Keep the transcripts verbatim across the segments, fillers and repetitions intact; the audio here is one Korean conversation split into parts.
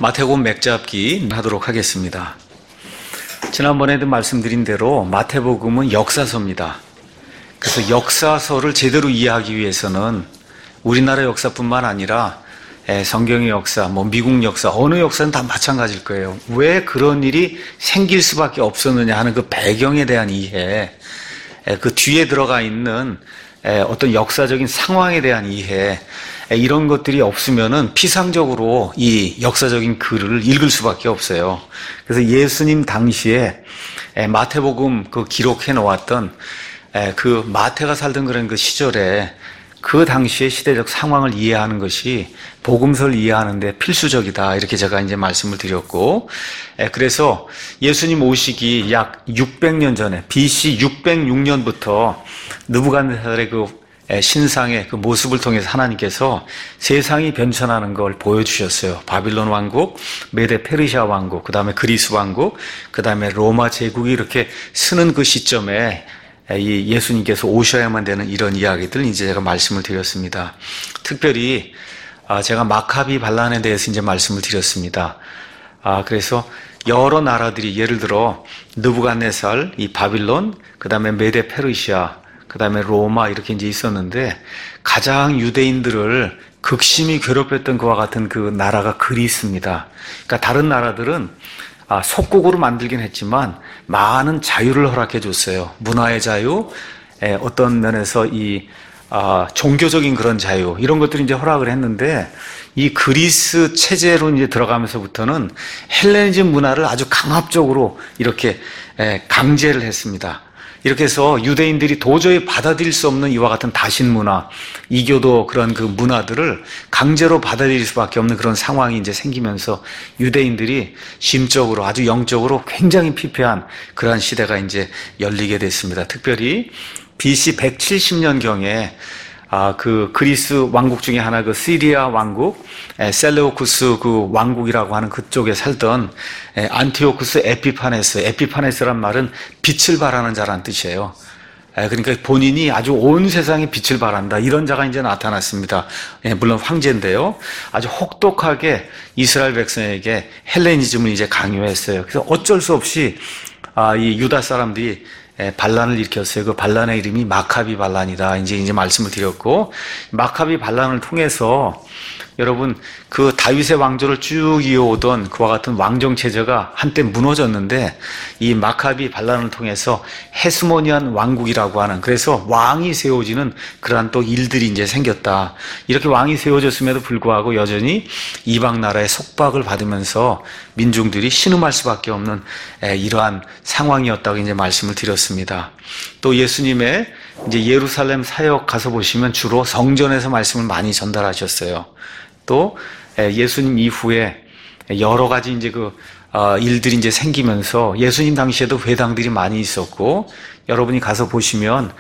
마태복음 맥잡기 하도록 하겠습니다. 지난번에도 말씀드린 대로 마태복음은 역사서입니다. 그래서 역사서를 제대로 이해하기 위해서는 우리나라 역사뿐만 아니라 성경의 역사, 뭐 미국 역사, 어느 역사는 다 마찬가지일 거예요. 왜 그런 일이 생길 수밖에 없었느냐 하는 그 배경에 대한 이해, 그 뒤에 들어가 있는 어떤 역사적인 상황에 대한 이해, 이런 것들이 없으면은 피상적으로 이 역사적인 글을 읽을 수밖에 없어요. 그래서 예수님 당시에 마태복음 그 기록해 놓았던 그 마태가 살던 그런 그 시절에 그 당시의 시대적 상황을 이해하는 것이 복음서를 이해하는 데 필수적이다. 이렇게 제가 이제 말씀을 드렸고, 그래서 예수님 오시기 약 육백 년 전에 비씨 육백육 년부터 느부갓네살의 그 신상의 그 모습을 통해서 하나님께서 세상이 변천하는 걸 보여주셨어요. 바빌론 왕국, 메데 페르시아 왕국, 그 다음에 그리스 왕국, 그 다음에 로마 제국이 이렇게 쓰는 그 시점에 이 예수님께서 오셔야만 되는 이런 이야기들 이제 제가 말씀을 드렸습니다. 특별히 제가 마카비 반란에 대해서 이제 말씀을 드렸습니다. 아, 그래서 여러 나라들이 예를 들어 느부갓네살, 이 바빌론, 그 다음에 메데 페르시아, 그 다음에 로마 이렇게 이제 있었는데 가장 유대인들을 극심히 괴롭혔던 그와 같은 그 나라가 그리스입니다. 그러니까 다른 나라들은 아, 속국으로 만들긴 했지만 많은 자유를 허락해 줬어요. 문화의 자유, 에, 어떤 면에서 이 아, 종교적인 그런 자유 이런 것들이 이제 허락을 했는데 이 그리스 체제로 이제 들어가면서부터는 헬레니즘 문화를 아주 강압적으로 이렇게 에, 강제를 했습니다. 이렇게 해서 유대인들이 도저히 받아들일 수 없는 이와 같은 다신 문화, 이교도 그런 그 문화들을 강제로 받아들일 수밖에 없는 그런 상황이 이제 생기면서 유대인들이 심적으로 아주 영적으로 굉장히 피폐한 그러한 시대가 이제 열리게 됐습니다. 특별히 비씨 백칠십 년경에 아, 그 그리스 왕국 중에 하나 그 시리아 왕국, 에, 셀레우쿠스 그 왕국이라고 하는 그쪽에 살던 에, 안티오쿠스 에피파네스, 에피파네스란 말은 빛을 발하는 자라는 뜻이에요. 에, 그러니까 본인이 아주 온 세상에 빛을 발한다 이런 자가 이제 나타났습니다. 에, 물론 황제인데요. 아주 혹독하게 이스라엘 백성에게 헬레니즘을 이제 강요했어요. 그래서 어쩔 수 없이 아, 이 유다 사람들이 반란을 일으켰어요. 그 반란의 이름이 마카비 반란이다. 이제 이제 말씀을 드렸고, 마카비 반란을 통해서 여러분 그 다윗의 왕조를 쭉 이어오던 그와 같은 왕정 체제가 한때 무너졌는데 이 마카비 반란을 통해서 헤스모니안 왕국이라고 하는 그래서 왕이 세워지는 그러한 또 일들이 이제 생겼다. 이렇게 왕이 세워졌음에도 불구하고 여전히 이방 나라의 속박을 받으면서 민중들이 신음할 수밖에 없는 이러한 상황이었다고 이제 말씀을 드렸습니다. 또 예수님의 이제 예루살렘 사역 가서 보시면 주로 성전에서 말씀을 많이 전달하셨어요. 또 예수님 이후에 여러 가지 이제 그 일들이 이제 생기면서 예수님 당시에도 회당들이 많이 있었고 여러분이 가서 보시면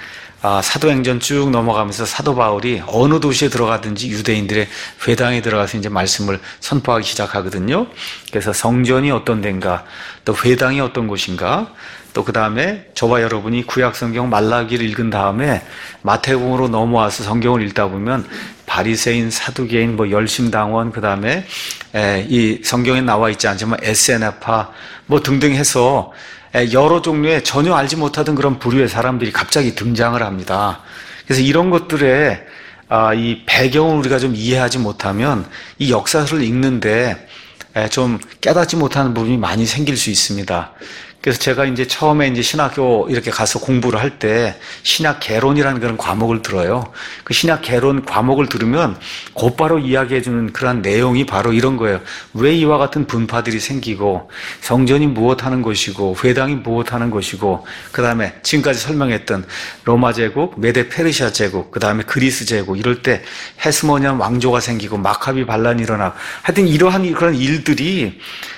사도행전 쭉 넘어가면서 사도 바울이 어느 도시에 들어가든지 유대인들의 회당에 들어가서 이제 말씀을 선포하기 시작하거든요. 그래서 성전이 어떤 데인가, 또 회당이 어떤 곳인가, 또 그 다음에 저와 여러분이 구약성경 말라기를 읽은 다음에 마태복음으로 넘어와서 성경을 읽다 보면 바리새인, 사두개인, 뭐 열심당원, 그 다음에 이 성경에 나와 있지 않지만 에스에나파 뭐 등등 해서 여러 종류의 전혀 알지 못하던 그런 부류의 사람들이 갑자기 등장을 합니다. 그래서 이런 것들의 이 배경을 우리가 좀 이해하지 못하면 이 역사를 읽는데 좀 깨닫지 못하는 부분이 많이 생길 수 있습니다. 그래서 제가 이제 처음에 이제 신학교 이렇게 가서 공부를 할 때 신약 개론이라는 그런 과목을 들어요. 그 신약 개론 과목을 들으면 곧바로 이야기해주는 그런 내용이 바로 이런 거예요. 왜 이와 같은 분파들이 생기고 성전이 무엇하는 것이고 회당이 무엇하는 것이고 그 다음에 지금까지 설명했던 로마 제국, 메데 페르시아 제국, 그 다음에 그리스 제국 이럴 때 헤스모니안 왕조가 생기고 마카비 반란이 일어나고 하여튼 이러한 그런 일들이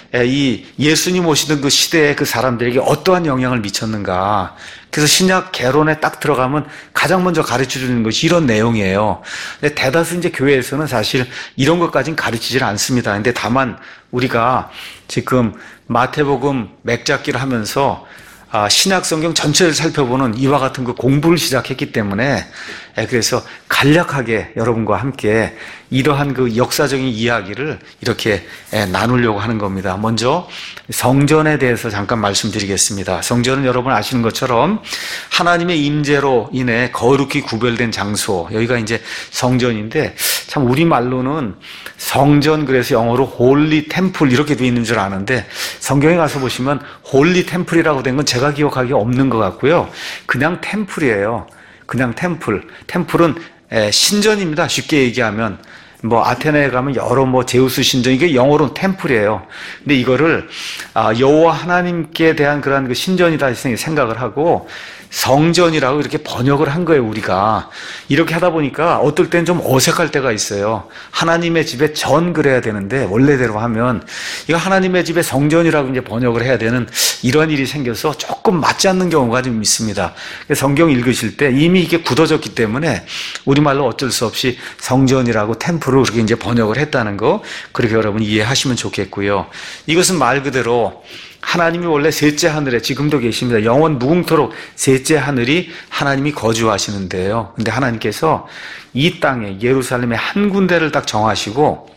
이 예수님 오시던 그 시대의 그 사람들에게 어떠한 영향을 미쳤는가. 그래서 신약 개론에 딱 들어가면 가장 먼저 가르쳐 주는 것이 이런 내용이에요. 근데 대다수 이제 교회에서는 사실 이런 것까지는 가르치질 않습니다. 근데 다만 우리가 지금 마태복음 맥잡기를 하면서 아, 신약 성경 전체를 살펴보는 이와 같은 그 공부를 시작했기 때문에 그래서 간략하게 여러분과 함께 이러한 그 역사적인 이야기를 이렇게 나누려고 하는 겁니다. 먼저 성전에 대해서 잠깐 말씀드리겠습니다. 성전은 여러분 아시는 것처럼 하나님의 임재로 인해 거룩히 구별된 장소, 여기가 이제 성전인데 참 우리말로는 성전, 그래서 영어로 홀리 템플 이렇게 되어 있는 줄 아는데 성경에 가서 보시면 홀리 템플이라고 된 건 제가 기억하기에 없는 것 같고요. 그냥 템플이에요. 그냥 템플. 템플은 신전입니다. 쉽게 얘기하면 뭐 아테네에 가면 여러 뭐 제우스 신전, 이게 영어로는 템플이에요. 근데 이거를 여호와 하나님께 대한 그런 그 신전이다 생각을 하고 성전이라고 이렇게 번역을 한 거예요, 우리가. 이렇게 하다 보니까 어떨 땐 좀 어색할 때가 있어요. 하나님의 집에 전 그래야 되는데 원래대로 하면 이거 하나님의 집에 성전이라고 이제 번역을 해야 되는 이런 일이 생겨서 조금 맞지 않는 경우가 좀 있습니다. 성경 읽으실 때 이미 이게 굳어졌기 때문에 우리말로 어쩔 수 없이 성전이라고 템플을 그렇게 이제 번역을 했다는 거, 그렇게 여러분 이해하시면 좋겠고요. 이것은 말 그대로 하나님이 원래 셋째 하늘에 지금도 계십니다. 영원 무궁토록 셋째 하늘이 하나님이 거주하시는데요. 근데 하나님께서 이 땅에 예루살렘의 한 군데를 딱 정하시고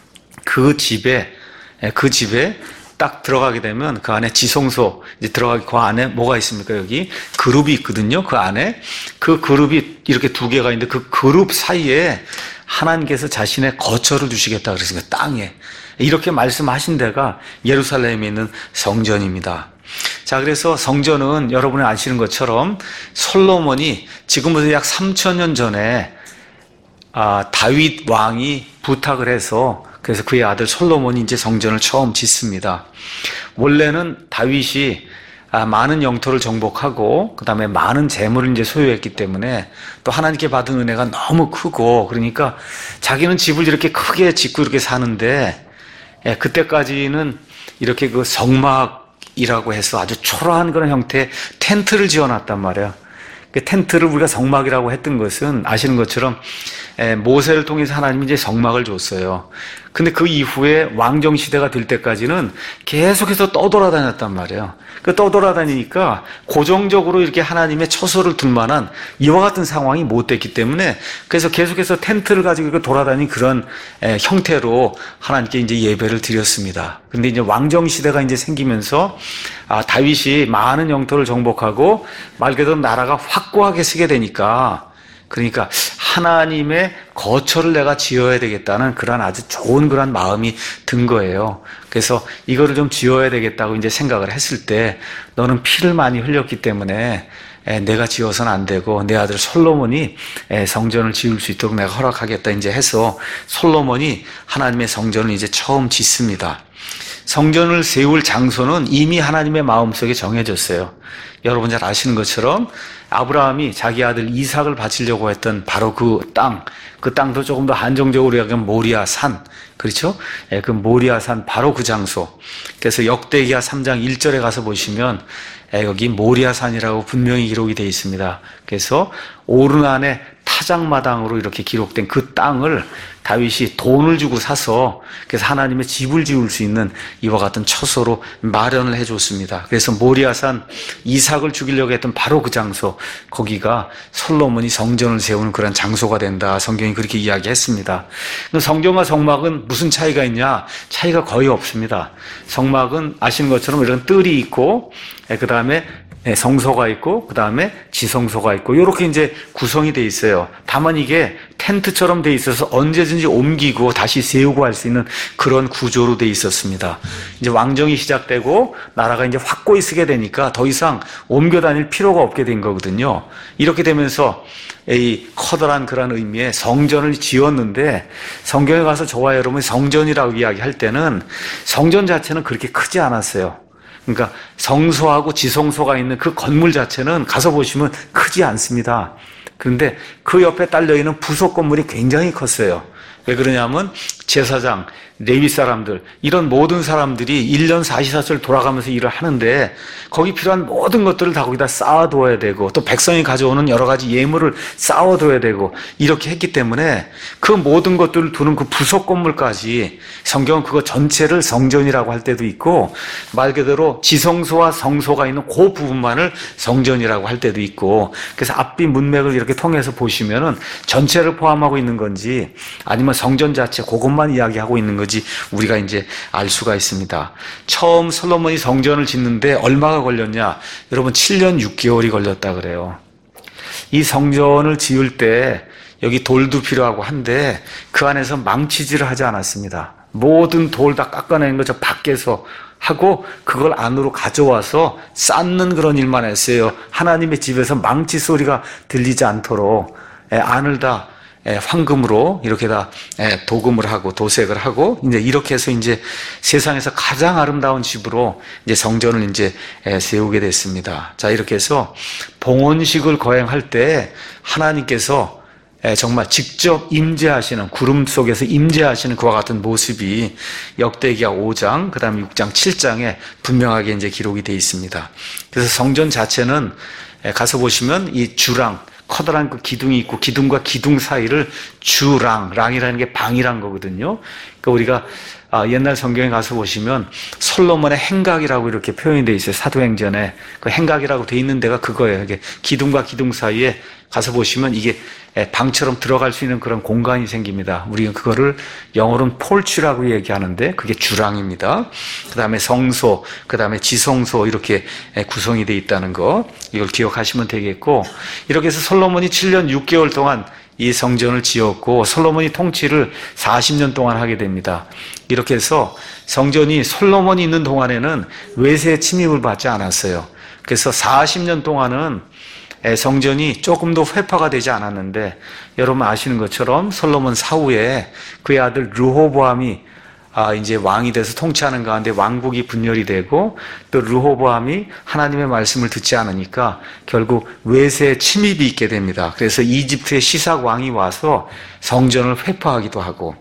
그 집에 그 집에 딱 들어가게 되면 그 안에 지성소 이제 들어가기, 그 안에 뭐가 있습니까? 여기 그룹이 있거든요. 그 안에 그 그룹이 이렇게 두 개가 있는데 그 그룹 사이에 하나님께서 자신의 거처를 두시겠다 그랬습니다. 땅에. 이렇게 말씀하신 데가 예루살렘에 있는 성전입니다. 자, 그래서 성전은 여러분이 아시는 것처럼 솔로몬이 지금부터 약 삼천 년 전에 아, 다윗 왕이 부탁을 해서 그래서 그의 아들 솔로몬이 이제 성전을 처음 짓습니다. 원래는 다윗이 아, 많은 영토를 정복하고 그 다음에 많은 재물을 이제 소유했기 때문에 또 하나님께 받은 은혜가 너무 크고 그러니까 자기는 집을 이렇게 크게 짓고 이렇게 사는데 예, 그때까지는 이렇게 그 성막이라고 해서 아주 초라한 그런 형태의 텐트를 지어놨단 말이에요. 그 텐트를 우리가 성막이라고 했던 것은 아시는 것처럼 예, 모세를 통해서 하나님이 이제 성막을 줬어요. 근데 그 이후에 왕정 시대가 될 때까지는 계속해서 떠돌아다녔단 말이에요. 그 떠돌아다니니까 고정적으로 이렇게 하나님의 처소를 둘 만한 이와 같은 상황이 못 됐기 때문에 그래서 계속해서 텐트를 가지고 이렇게 돌아다니는 그런 에, 형태로 하나님께 이제 예배를 드렸습니다. 근데 이제 왕정 시대가 이제 생기면서 아, 다윗이 많은 영토를 정복하고 말 그대로 나라가 확고하게 서게 되니까 그러니까 하나님의 거처를 내가 지어야 되겠다는 그런 아주 좋은 그런 마음이 든 거예요. 그래서 이거를 좀 지어야 되겠다고 이제 생각을 했을 때 너는 피를 많이 흘렸기 때문에 내가 지어서는 안 되고 내 아들 솔로몬이 성전을 지을 수 있도록 내가 허락하겠다 이제 해서 솔로몬이 하나님의 성전을 이제 처음 짓습니다. 성전을 세울 장소는 이미 하나님의 마음속에 정해졌어요. 여러분 잘 아시는 것처럼 아브라함이 자기 아들 이삭을 바치려고 했던 바로 그 땅, 그 땅도 조금 더 한정적으로 얘기하면 모리아 산, 그렇죠? 예, 그 모리아 산 바로 그 장소. 그래서 역대기하 삼 장 일 절에 가서 보시면 예, 여기 모리아 산이라고 분명히 기록이 되어 있습니다. 그래서 오르난의 타작마당으로 이렇게 기록된 그 땅을 다윗이 돈을 주고 사서 그래서 하나님의 집을 지을 수 있는 이와 같은 처소로 마련을 해줬습니다. 그래서 모리아산 이삭을 죽이려고 했던 바로 그 장소, 거기가 솔로몬이 성전을 세우는 그런 장소가 된다. 성경이 그렇게 이야기했습니다. 성전과 성막은 무슨 차이가 있냐? 차이가 거의 없습니다. 성막은 아시는 것처럼 이런 뜰이 있고 그 다음에 성소가 있고 그 다음에 지성소가 있고 이렇게 이제 구성이 돼 있어요. 다만 이게 텐트처럼 돼 있어서 언제든지 옮기고 다시 세우고 할 수 있는 그런 구조로 돼 있었습니다. 이제 왕정이 시작되고 나라가 이제 확고히 서게 되니까 더 이상 옮겨 다닐 필요가 없게 된 거거든요. 이렇게 되면서 이 커다란 그런 의미의 성전을 지었는데 성경에 가서 저와 여러분이 성전이라고 이야기할 때는 성전 자체는 그렇게 크지 않았어요. 그러니까 성소하고 지성소가 있는 그 건물 자체는 가서 보시면 크지 않습니다. 그런데 그 옆에 딸려있는 부속 건물이 굉장히 컸어요. 왜 그러냐면 제사장, 레위 사람들 이런 모든 사람들이 일 년 사십사 주를 돌아가면서 일을 하는데 거기 필요한 모든 것들을 다 거기다 쌓아두어야 되고 또 백성이 가져오는 여러 가지 예물을 쌓아둬야 되고 이렇게 했기 때문에 그 모든 것들을 두는 그 부속 건물까지 성경은 그거 전체를 성전이라고 할 때도 있고 말 그대로 지성소와 성소가 있는 그 부분만을 성전이라고 할 때도 있고 그래서 앞뒤 문맥을 이렇게 통해서 보시면은 전체를 포함하고 있는 건지 아니면 성전 자체 그것만 이야기하고 있는 건지 우리가 이제 알 수가 있습니다. 처음 솔로몬이 성전을 짓는데 얼마가 걸렸냐? 여러분 칠 년 육 개월이 걸렸다 그래요. 이 성전을 지을 때 여기 돌도 필요하고 한데 그 안에서 망치질을 하지 않았습니다. 모든 돌 다 깎아내는 거 저 밖에서 하고 그걸 안으로 가져와서 쌓는 그런 일만 했어요. 하나님의 집에서 망치 소리가 들리지 않도록 안을 다 황금으로 이렇게 다 도금을 하고 도색을 하고 이제 이렇게 해서 이제 세상에서 가장 아름다운 집으로 이제 성전을 이제 세우게 됐습니다. 자, 이렇게 해서 봉헌식을 거행할 때 하나님께서 정말 직접 임재하시는 구름 속에서 임재하시는 그와 같은 모습이 역대기야 오 장, 그다음에 육 장, 칠 장에 분명하게 이제 기록이 되어 있습니다. 그래서 성전 자체는 가서 보시면 이 주랑 커다란 그 기둥이 있고 기둥과 기둥 사이를 주랑, 랑이라는 게 방이란 거거든요. 그러니까 우리가 옛날 성경에 가서 보시면 솔로몬의 행각이라고 이렇게 표현이 되어 있어요. 사도행전에 그 행각이라고 되어 있는 데가 그거예요. 이게 기둥과 기둥 사이에 가서 보시면 이게 방처럼 들어갈 수 있는 그런 공간이 생깁니다. 우리가 그거를 영어로는 폴치라고 얘기하는데 그게 주랑입니다. 그 다음에 성소, 그 다음에 지성소 이렇게 구성이 되어 있다는 거 이걸 기억하시면 되겠고 이렇게 해서 솔로몬이 칠 년 육 개월 동안 이 성전을 지었고 솔로몬이 통치를 사십 년 동안 하게 됩니다. 이렇게 해서 성전이 솔로몬이 있는 동안에는 외세 침입을 받지 않았어요. 그래서 사십 년 동안은 성전이 조금도 회파가 되지 않았는데 여러분 아시는 것처럼 솔로몬 사후에 그의 아들 르호보암이 아, 이제 왕이 돼서 통치하는 가운데 왕국이 분열이 되고 또 르호보암이 하나님의 말씀을 듣지 않으니까 결국 외세 침입이 있게 됩니다. 그래서 이집트의 시삭 왕이 와서 성전을 회파하기도 하고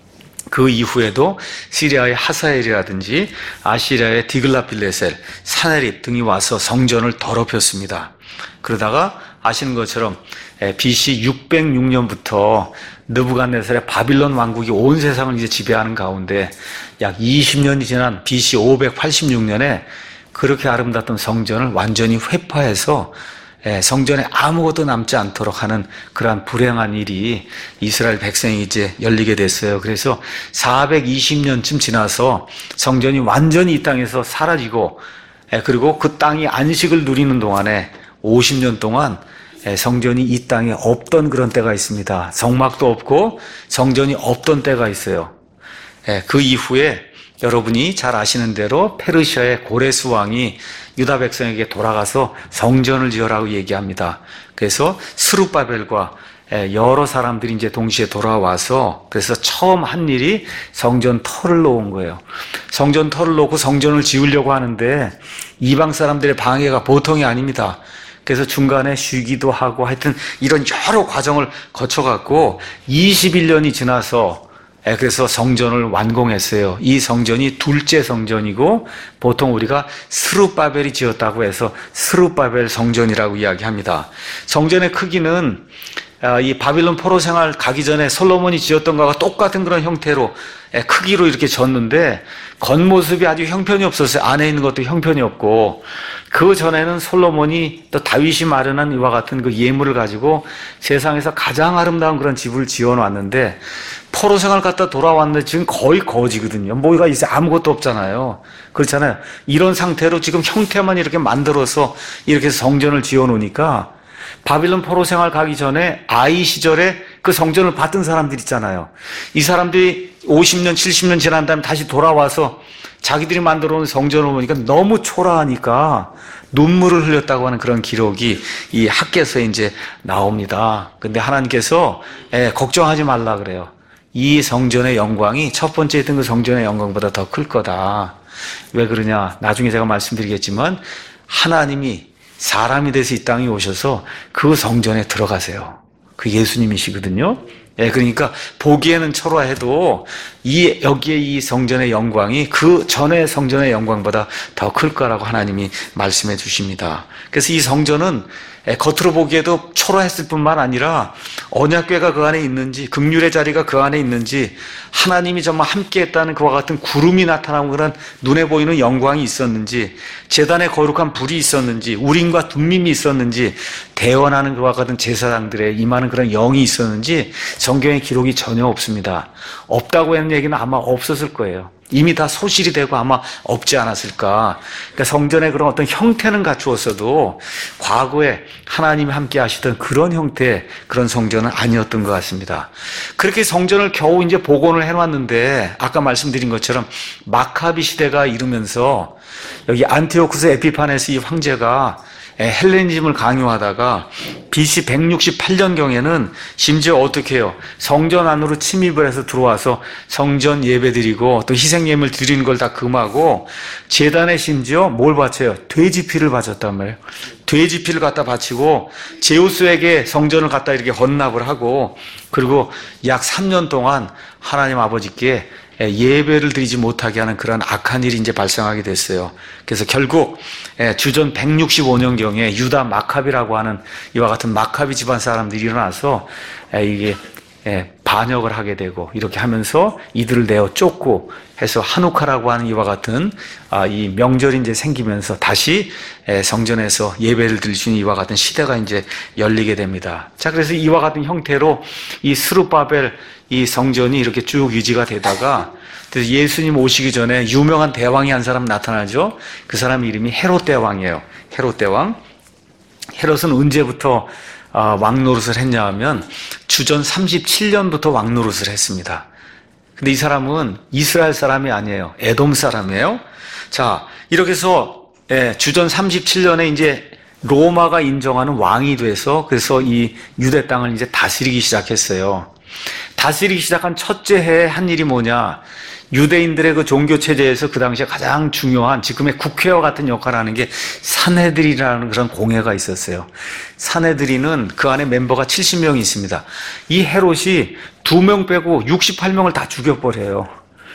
그 이후에도 시리아의 하사엘이라든지 아시리아의 디글라필레셀, 사네립 등이 와서 성전을 더럽혔습니다. 그러다가 아시는 것처럼 비씨 육백육 년부터 느부갓네살의 바빌론 왕국이 온 세상을 이제 지배하는 가운데 약 이십 년이 지난 비씨 오백팔십육 년에 그렇게 아름답던 성전을 완전히 회파해서 성전에 아무것도 남지 않도록 하는 그러한 불행한 일이 이스라엘 백성이 이제 열리게 됐어요. 그래서 사백이십 년쯤 지나서 성전이 완전히 이 땅에서 사라지고 그리고 그 땅이 안식을 누리는 동안에 오십 년 동안 성전이 이 땅에 없던 그런 때가 있습니다. 성막도 없고 성전이 없던 때가 있어요. 그 이후에 여러분이 잘 아시는 대로 페르시아의 고레스 왕이 유다 백성에게 돌아가서 성전을 지으라고 얘기합니다. 그래서 스룹바벨과 여러 사람들이 이제 동시에 돌아와서 그래서 처음 한 일이 성전 터를 놓은 거예요. 성전 터를 놓고 성전을 지으려고 하는데 이방 사람들의 방해가 보통이 아닙니다. 그래서 중간에 쉬기도 하고 하여튼 이런 여러 과정을 거쳐갖고 이십일 년이 지나서 그래서 성전을 완공했어요. 이 성전이 둘째 성전이고 보통 우리가 스룹바벨이 지었다고 해서 스룹바벨 성전이라고 이야기합니다. 성전의 크기는 이 바빌론 포로 생활 가기 전에 솔로몬이 지었던 것과 똑같은 그런 형태로 크기로 이렇게 졌는데 겉모습이 아주 형편이 없었어요. 안에 있는 것도 형편이 없고 그 전에는 솔로몬이 또 다윗이 마련한 이와 같은 그 예물을 가지고 세상에서 가장 아름다운 그런 집을 지어놨는데 포로 생활 갔다 돌아왔는데 지금 거의 거지거든요. 뭐가 있어요? 아무것도 없잖아요. 그렇잖아요. 이런 상태로 지금 형태만 이렇게 만들어서 이렇게 성전을 지어놓으니까 바빌론 포로 생활 가기 전에 아이 시절에 그 성전을 봤던 사람들 있잖아요. 이 사람들이 오십 년, 칠십 년 지난 다음에 다시 돌아와서 자기들이 만들어 놓은 성전을 보니까 너무 초라하니까 눈물을 흘렸다고 하는 그런 기록이 이 학계서에 이제 나옵니다. 근데 하나님께서 예, 걱정하지 말라 그래요. 이 성전의 영광이 첫 번째 했던 그 성전의 영광보다 더 클 거다. 왜 그러냐? 나중에 제가 말씀드리겠지만 하나님이 사람이 돼서 이 땅에 오셔서 그 성전에 들어가세요. 그 예수님이시거든요. 예, 그러니까 보기에는 초라해도 이 여기에 이 성전의 영광이 그 전의 성전의 영광보다 더 클 거라고 하나님이 말씀해 주십니다. 그래서 이 성전은 겉으로 보기에도 초라했을 뿐만 아니라 언약궤가 그 안에 있는지, 긍휼의 자리가 그 안에 있는지, 하나님이 정말 함께했다는 그와 같은 구름이 나타나고 그런 눈에 보이는 영광이 있었는지, 제단에 거룩한 불이 있었는지, 우림과 둠밈이 있었는지, 대원하는 그와 같은 제사장들의 임하는 그런 영이 있었는지 성경에 기록이 전혀 없습니다. 없다고 하는 얘기는 아마 없었을 거예요. 이미 다 소실이 되고 아마 없지 않았을까. 그러니까 성전의 그런 어떤 형태는 갖추었어도 과거에 하나님이 함께 하시던 그런 형태의 그런 성전은 아니었던 것 같습니다. 그렇게 성전을 겨우 이제 복원을 해놨는데 아까 말씀드린 것처럼 마카비 시대가 이르면서 여기 안티오쿠스 에피파네스 이 황제가 헬레니즘을 강요하다가 비씨 백육십팔 년경에는 심지어 어떻게 해요? 성전 안으로 침입을 해서 들어와서 성전 예배드리고 또 희생예물 드리는 걸 다 금하고 제단에 심지어 뭘 바쳐요? 돼지피를 바쳤단 말이에요. 돼지피를 갖다 바치고 제우스에게 성전을 갖다 이렇게 헌납을 하고 그리고 약 삼 년 동안 하나님 아버지께 예배를 드리지 못하게 하는 그런 악한 일이 이제 발생하게 됐어요. 그래서 결국 주전 백육십오 년경에 유다 마카비라고 하는 이와 같은 마카비 집안 사람들이 일어나서 이게 반역을 하게 되고 이렇게 하면서 이들을 내어 쫓고 해서 하누카라고 하는 이와 같은 이 명절이 이제 생기면서 다시 성전에서 예배를 드릴 수 있는 이와 같은 시대가 이제 열리게 됩니다. 자, 그래서 이와 같은 형태로 이 스룹바벨 이 성전이 이렇게 쭉 유지가 되다가 그래서 예수님 오시기 전에 유명한 대왕이 한 사람 나타나죠. 그 사람 이름이 헤롯 대왕이에요. 헤롯 대왕. 헤롯은 언제부터 왕 노릇을 했냐 하면 주전 삼십칠 년부터 왕 노릇을 했습니다. 근데 이 사람은 이스라엘 사람이 아니에요. 에돔 사람이에요. 자, 이렇게 해서 주전 삼십칠 년에 이제 로마가 인정하는 왕이 돼서 그래서 이 유대 땅을 이제 다스리기 시작했어요. 다스리기 시작한 첫째 해에 한 일이 뭐냐? 유대인들의 그 종교 체제에서 그 당시에 가장 중요한 지금의 국회와 같은 역할을 하는 게 산헤드린이라는 그런 공회가 있었어요. 산헤드린은 그 안에 멤버가 칠십 명이 있습니다. 이 헤롯이 두 명 빼고 육십팔 명을 다 죽여버려요.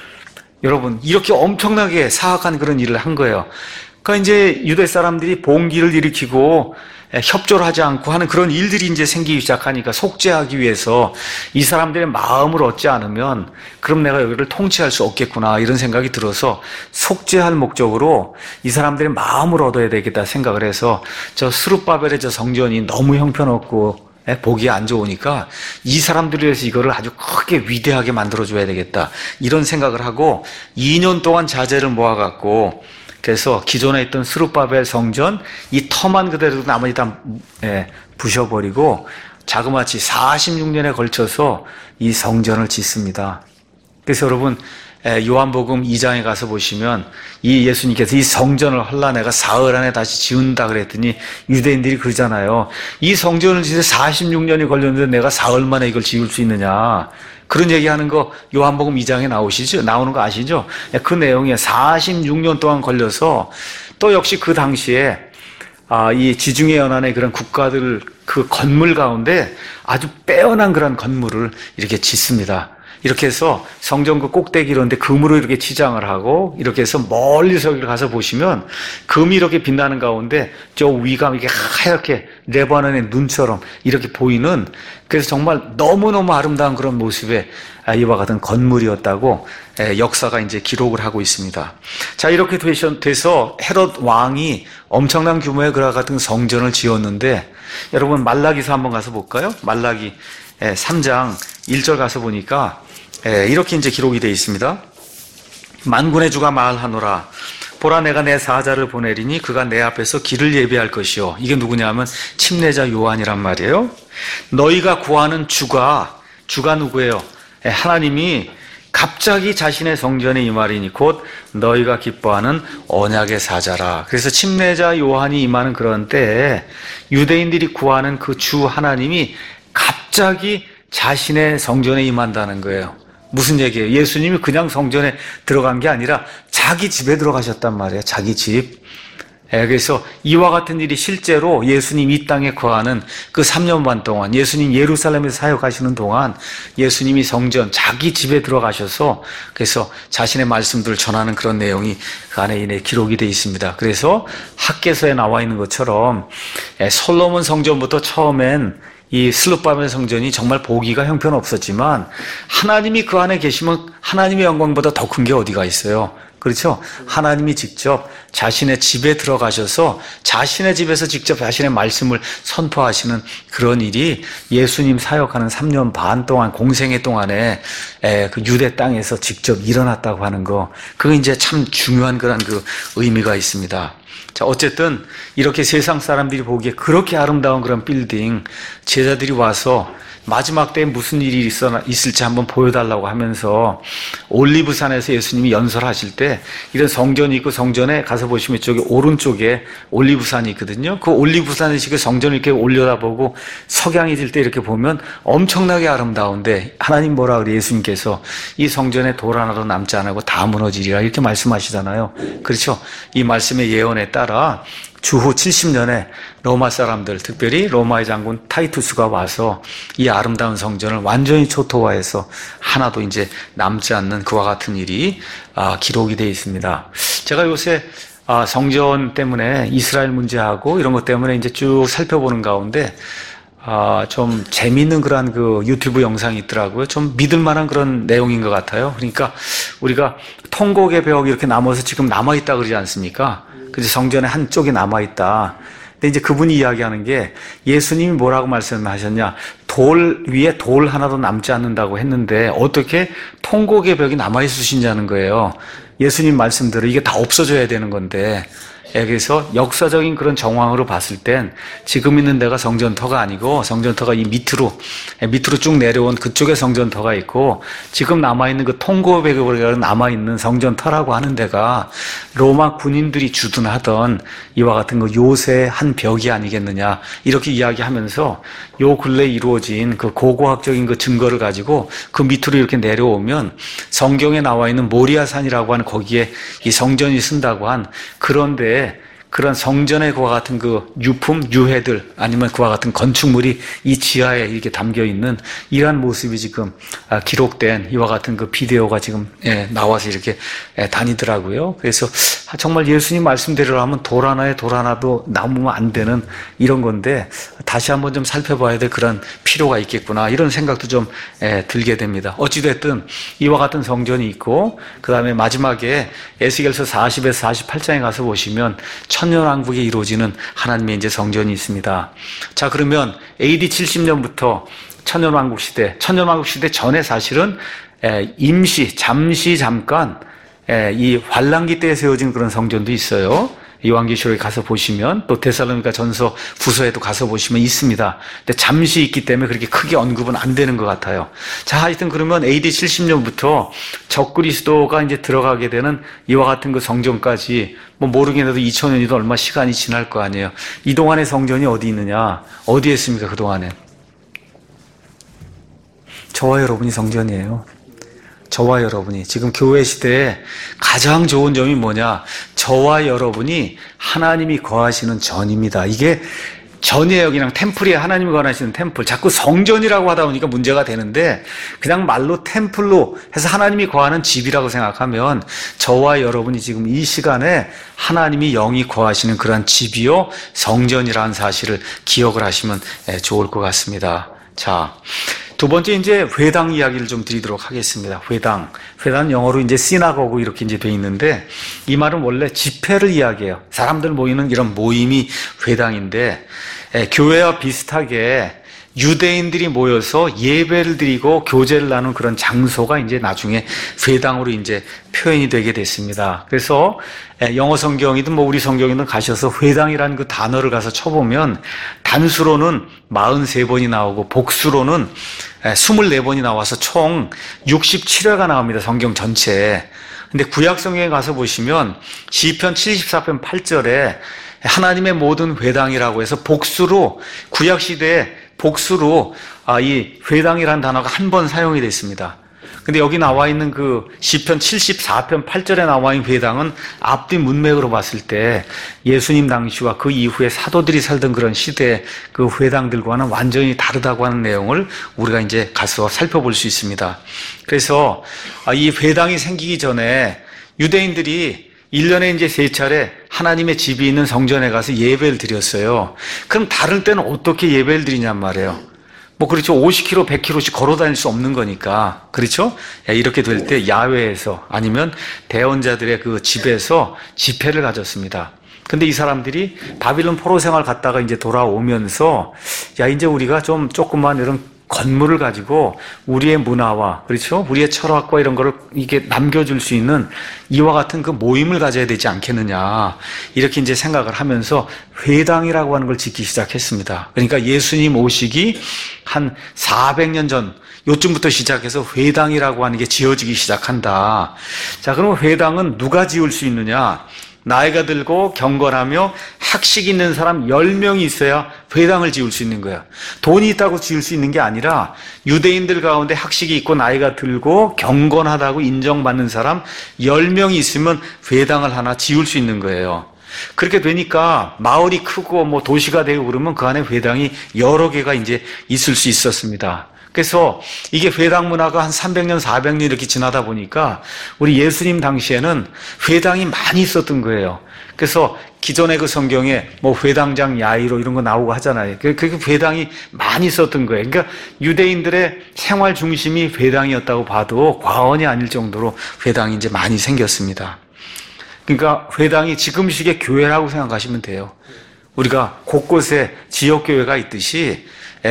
여러분, 이렇게 엄청나게 사악한 그런 일을 한 거예요. 그러니까 이제 유대 사람들이 봉기를 일으키고 협조를 하지 않고 하는 그런 일들이 이제 생기기 시작하니까 속죄하기 위해서 이 사람들의 마음을 얻지 않으면 그럼 내가 여기를 통치할 수 없겠구나 이런 생각이 들어서 속죄할 목적으로 이 사람들의 마음을 얻어야 되겠다 생각을 해서 저 스룹바벨의 저 성전이 너무 형편없고 보기 안 좋으니까 이 사람들을 위해서 이거를 아주 크게 위대하게 만들어줘야 되겠다 이런 생각을 하고 이 년 동안 자재를 모아갖고 그래서 기존에 있던 스룹바벨 성전 이 터만 그대로 나머지 다 예, 부셔버리고 자그마치 사십육 년에 걸쳐서 이 성전을 짓습니다. 그래서 여러분 예, 요한복음 이 장에 가서 보시면 이 예수님께서 이 성전을 헐라 내가 사흘 안에 다시 지은다 그랬더니 유대인들이 그러잖아요. 이 성전을 짓는데 사십육 년이 걸렸는데 내가 사흘 만에 이걸 지을 수 있느냐. 그런 얘기하는 거 요한복음 이 장에 나오시죠? 나오는 거 아시죠? 그 내용에 사십육 년 동안 걸려서 또 역시 그 당시에 아, 이 지중해 연안의 그런 국가들 그 건물 가운데 아주 빼어난 그런 건물을 이렇게 짓습니다. 이렇게 해서 성전 그 꼭대기 이런데 금으로 이렇게 치장을 하고 이렇게 해서 멀리서 가서 보시면 금이 이렇게 빛나는 가운데 저 위가 이렇게 하얗게 레바논의 눈처럼 이렇게 보이는 그래서 정말 너무너무 아름다운 그런 모습의 이와 같은 건물이었다고 역사가 이제 기록을 하고 있습니다. 자, 이렇게 돼서 헤롯 왕이 엄청난 규모의 그와 같은 성전을 지었는데 여러분 말라기서 한번 가서 볼까요? 말라기 삼 장 일 절 가서 보니까 이렇게 이제 기록이 되어 있습니다. 만군의 주가 말하노라 보라 내가 내 사자를 보내리니 그가 내 앞에서 길을 예비할 것이요. 이게 누구냐면 침례자 요한이란 말이에요. 너희가 구하는 주가 주가 누구예요? 하나님이 갑자기 자신의 성전에 임하리니 곧 너희가 기뻐하는 언약의 사자라. 그래서 침례자 요한이 임하는 그런 때에 유대인들이 구하는 그 주 하나님이 갑자기 자신의 성전에 임한다는 거예요. 무슨 얘기예요? 예수님이 그냥 성전에 들어간 게 아니라 자기 집에 들어가셨단 말이에요. 자기 집. 예, 그래서 이와 같은 일이 실제로 예수님 이 땅에 거하는 그 삼 년 반 동안, 예수님 예루살렘에서 사역하시는 동안 예수님이 성전 자기 집에 들어가셔서 그래서 자신의 말씀들을 전하는 그런 내용이 그 안에 이내 기록이 되어 있습니다. 그래서 학개서에 나와 있는 것처럼 예, 솔로몬 성전부터 처음엔 이 슬룹바벨 성전이 정말 보기가 형편없었지만 하나님이 그 안에 계시면 하나님의 영광보다 더 큰 게 어디가 있어요? 그렇죠? 하나님이 직접 자신의 집에 들어가셔서 자신의 집에서 직접 자신의 말씀을 선포하시는 그런 일이 예수님 사역하는 삼 년 반 동안 공생애 동안에 그 유대 땅에서 직접 일어났다고 하는 거, 그거 이제 참 중요한 그런 그 의미가 있습니다. 자, 어쨌든 이렇게 세상 사람들이 보기에 그렇게 아름다운 그런 빌딩, 제자들이 와서 마지막 때에 무슨 일이 있어, 있을지 한번 보여달라고 하면서 올리브산에서 예수님이 연설하실 때 이런 성전이 있고, 성전에 가서 보시면 이쪽에 오른쪽에 올리브산이 있거든요. 그 올리브산에 지금 성전을 이렇게 올려다보고 석양이 질 때 이렇게 보면 엄청나게 아름다운데 하나님 뭐라 그래? 예수님께서 이 성전에 돌 하나도 남지 않고 다 무너지리라 이렇게 말씀하시잖아요. 그렇죠? 이 말씀의 예언에 따라 주후 칠십 년에 로마 사람들, 특별히 로마의 장군 타이투스가 와서 이 아름다운 성전을 완전히 초토화해서 하나도 이제 남지 않는 그와 같은 일이 기록이 되어 있습니다. 제가 요새 성전 때문에 이스라엘 문제하고 이런 것 때문에 이제 쭉 살펴보는 가운데 좀 재미있는 그런 그 유튜브 영상이 있더라고요. 좀 믿을만한 그런 내용인 것 같아요. 그러니까 우리가 통곡의 벽이 이렇게 남아서 지금 남아있다 그러지 않습니까? 그래서 성전의 한쪽이 남아있다. 근데 이제 그분이 이야기하는 게 예수님이 뭐라고 말씀하셨냐? 돌 위에 돌 하나도 남지 않는다고 했는데 어떻게 통곡의 벽이 남아있으시냐는 거예요. 예수님 말씀대로 이게 다 없어져야 되는 건데, 예, 그래서 역사적인 그런 정황으로 봤을 땐 지금 있는 데가 성전터가 아니고 성전터가 이 밑으로 예, 밑으로 쭉 내려온 그쪽에 성전터가 있고, 지금 남아있는 그 통곡벽으로 남아있는 성전터라고 하는 데가 로마 군인들이 주둔하던 이와 같은 그 요새의 한 벽이 아니겠느냐 이렇게 이야기하면서 요 근래 이루어진 그 고고학적인 그 증거를 가지고 그 밑으로 이렇게 내려오면 성경에 나와 있는 모리아산이라고 하는 거기에 이 성전이 쓴다고 한 그런 데에 그런 성전의 그와 같은 그 유품, 유해들 아니면 그와 같은 건축물이 이 지하에 이렇게 담겨 있는 이러한 모습이 지금 기록된 이와 같은 그 비디오가 지금 나와서 이렇게 다니더라고요. 그래서 정말 예수님 말씀대로 하면 돌 하나에 돌 하나도 남으면 안 되는 이런 건데 다시 한번 좀 살펴봐야 될 그런 필요가 있겠구나 이런 생각도 좀 들게 됩니다. 어찌됐든 이와 같은 성전이 있고 그 다음에 마지막에 에스겔서 사십에서 사십팔 장에 가서 보시면 천년왕국이 이루어지는 하나님의 이제 성전이 있습니다. 자, 그러면 에이디 칠십 년부터 천년왕국 시대, 천년왕국 시대 전에 사실은 임시, 잠시, 잠깐 이 환란기 때에 세워진 그런 성전도 있어요. 요한계시록에 가서 보시면 또 데살로니가 전서 후서에도 가서 보시면 있습니다. 근데 잠시 있기 때문에 그렇게 크게 언급은 안 되는 것 같아요. 자, 하여튼 그러면 에이디 칠십 년부터 적그리스도가 이제 들어가게 되는 이와 같은 그 성전까지 뭐 모르긴 해도 이천 년이도 얼마 시간이 지날 거 아니에요. 이 동안의 성전이 어디 있느냐? 어디에 있습니까? 그 동안에 저와 여러분이 성전이에요. 저와 여러분이 지금 교회 시대에 가장 좋은 점이 뭐냐? 저와 여러분이 하나님이 거하시는 전입니다. 이게 전이에요. 그냥 템플이에 하나님이 거하시는 템플. 자꾸 성전이라고 하다 보니까 문제가 되는데 그냥 말로 템플로 해서 하나님이 거하는 집이라고 생각하면 저와 여러분이 지금 이 시간에 하나님이 영이 거하시는 그런 집이요 성전이라는 사실을 기억을 하시면 좋을 것 같습니다. 자, 두 번째 이제 회당 이야기를 좀 드리도록 하겠습니다. 회당. 회당은 영어로 이제 시나고그 이렇게 이제 돼 있는데 이 말은 원래 집회를 이야기해요. 사람들 모이는 이런 모임이 회당인데 에, 교회와 비슷하게 유대인들이 모여서 예배를 드리고 교제를 나누는 그런 장소가 이제 나중에 회당으로 이제 표현이 되게 됐습니다. 그래서 영어 성경이든 뭐 우리 성경이든 가셔서 회당이라는 그 단어를 가서 쳐보면 단수로는 사십삼 번이 나오고 복수로는 이십사 번이 나와서 총 육십칠 회가 나옵니다. 성경 전체에. 근데 구약 성경에 가서 보시면 시편 칠십사 편 팔 절에 하나님의 모든 회당이라고 해서 복수로 구약 시대에 복수로 아, 이 회당이라는 단어가 한 번 사용이 됐습니다. 근데 여기 나와 있는 그 시편 칠십사 편 팔 절에 나와 있는 회당은 앞뒤 문맥으로 봤을 때 예수님 당시와 그 이후에 사도들이 살던 그런 시대의 그 회당들과는 완전히 다르다고 하는 내용을 우리가 이제 가서 살펴볼 수 있습니다. 그래서 이 회당이 생기기 전에 유대인들이 일 년에 이제 세 차례 하나님의 집이 있는 성전에 가서 예배를 드렸어요. 그럼 다른 때는 어떻게 예배를 드리냔 말이에요. 뭐 그렇죠. 오십 킬로미터, 백 킬로미터씩 걸어 다닐 수 없는 거니까. 그렇죠? 이렇게 될 때 야외에서 아니면 대언자들의 그 집에서 집회를 가졌습니다. 근데 이 사람들이 바빌론 포로 생활 갔다가 이제 돌아오면서 야, 이제 우리가 좀 조그만 이런 건물을 가지고 우리의 문화와, 그렇죠? 우리의 철학과 이런 거를 이게 남겨줄 수 있는 이와 같은 그 모임을 가져야 되지 않겠느냐. 이렇게 이제 생각을 하면서 회당이라고 하는 걸 짓기 시작했습니다. 그러니까 예수님 오시기 한 사백 년 전, 요쯤부터 시작해서 회당이라고 하는 게 지어지기 시작한다. 자, 그럼 회당은 누가 지을 수 있느냐? 나이가 들고 경건하며 학식 있는 사람 열 명이 있어야 회당을 지을 수 있는 거야. 돈이 있다고 지을 수 있는 게 아니라 유대인들 가운데 학식이 있고 나이가 들고 경건하다고 인정받는 사람 열 명이 있으면 회당을 하나 지을 수 있는 거예요. 그렇게 되니까 마을이 크고 뭐 도시가 되고 그러면 그 안에 회당이 여러 개가 이제 있을 수 있었습니다. 그래서 이게 회당 문화가 한 삼백 년, 사백 년 이렇게 지나다 보니까 우리 예수님 당시에는 회당이 많이 있었던 거예요. 그래서 기존의 그 성경에 뭐 회당장 야이로 이런 거 나오고 하잖아요. 그, 그 회당이 많이 있었던 거예요. 그러니까 유대인들의 생활 중심이 회당이었다고 봐도 과언이 아닐 정도로 회당이 이제 많이 생겼습니다. 그러니까 회당이 지금식의 교회라고 생각하시면 돼요. 우리가 곳곳에 지역교회가 있듯이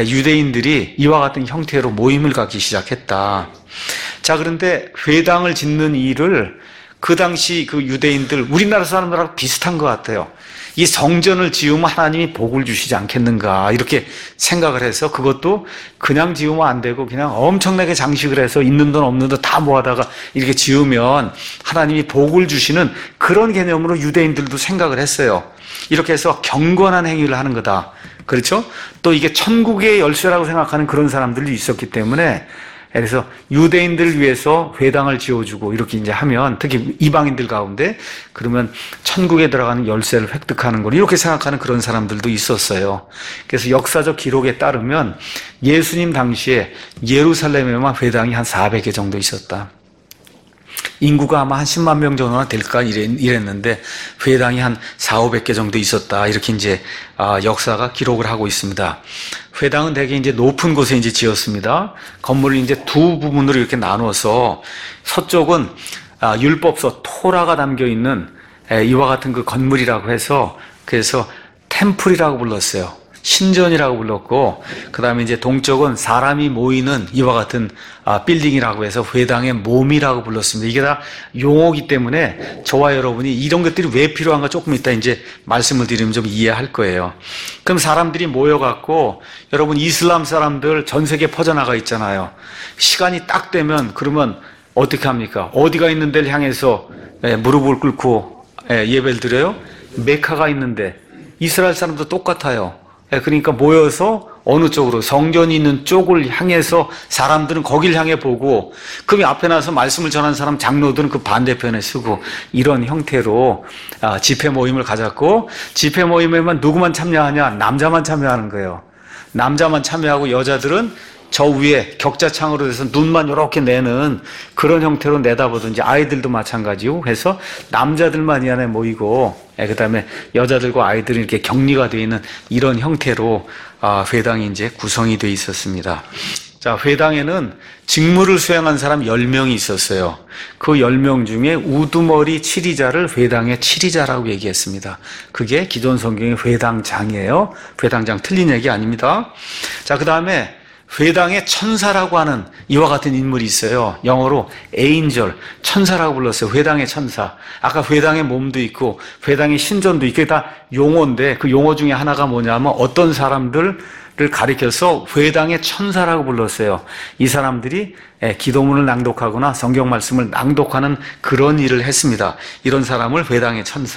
유대인들이 이와 같은 형태로 모임을 갖기 시작했다. 자, 그런데 회당을 짓는 일을 그 당시 그 유대인들, 우리나라 사람들하고 비슷한 것 같아요. 이 성전을 지으면 하나님이 복을 주시지 않겠는가 이렇게 생각을 해서 그것도 그냥 지으면 안 되고 그냥 엄청나게 장식을 해서 있는 돈 없는 돈 다 모아다가 이렇게 지으면 하나님이 복을 주시는 그런 개념으로 유대인들도 생각을 했어요. 이렇게 해서 경건한 행위를 하는 거다. 그렇죠? 또 이게 천국의 열쇠라고 생각하는 그런 사람들도 있었기 때문에 그래서 유대인들을 위해서 회당을 지어주고 이렇게 이제 하면 특히 이방인들 가운데 그러면 천국에 들어가는 열쇠를 획득하는 걸 이렇게 생각하는 그런 사람들도 있었어요. 그래서 역사적 기록에 따르면 예수님 당시에 예루살렘에만 회당이 한 사백 개 정도 있었다. 인구가 아마 한 십만 명 정도나 될까 이랬는데 회당이 한 사오백 개 정도 있었다. 이렇게 이제 역사가 기록을 하고 있습니다. 회당은 대개 이제 높은 곳에 이제 지었습니다. 건물을 이제 두 부분으로 이렇게 나누어서 서쪽은 율법서 토라가 담겨 있는 이와 같은 그 건물이라고 해서 그래서 템플이라고 불렀어요. 신전이라고 불렀고, 그 다음에 이제 동쪽은 사람이 모이는 이와 같은 아, 빌딩이라고 해서 회당의 몸이라고 불렀습니다. 이게 다 용어기 때문에 저와 여러분이 이런 것들이 왜 필요한가 조금 이따 이제 말씀을 드리면 좀 이해할 거예요. 그럼 사람들이 모여갖고, 여러분 이슬람 사람들 전 세계에 퍼져나가 있잖아요. 시간이 딱 되면 그러면 어떻게 합니까? 어디가 있는 데를 향해서 예, 무릎을 꿇고 예, 예배를 드려요? 메카가 있는데 이스라엘 사람도 똑같아요. 그러니까 모여서 어느 쪽으로 성전이 있는 쪽을 향해서 사람들은 거길 향해 보고 그럼 앞에 나서 말씀을 전하는 사람 장로들은 그 반대편에 서고 이런 형태로 집회 모임을 가졌고 집회 모임에만 누구만 참여하냐? 남자만 참여하는 거예요. 남자만 참여하고 여자들은 저 위에 격자창으로 돼서 눈만 이렇게 내는 그런 형태로 내다보든지 아이들도 마찬가지고 해서 남자들만 이 안에 모이고 그 다음에 여자들과 아이들이 이렇게 격리가 되어 있는 이런 형태로 회당이 이제 구성이 되어 있었습니다. 자, 회당에는 직무를 수행한 사람 열 명이 있었어요. 그 열 명 중에 우두머리 칠이자를 회당의 칠이자라고 얘기했습니다. 그게 기존 성경의 회당장이에요. 회당장 틀린 얘기 아닙니다. 자, 그 다음에 회당의 천사라고 하는 이와 같은 인물이 있어요. 영어로 angel, 천사라고 불렀어요. 회당의 천사. 아까 회당의 몸도 있고 회당의 신전도 있고 다 용어인데 그 용어 중에 하나가 뭐냐면 어떤 사람들을 가리켜서 회당의 천사라고 불렀어요. 이 사람들이 기도문을 낭독하거나 성경 말씀을 낭독하는 그런 일을 했습니다. 이런 사람을 회당의 천사.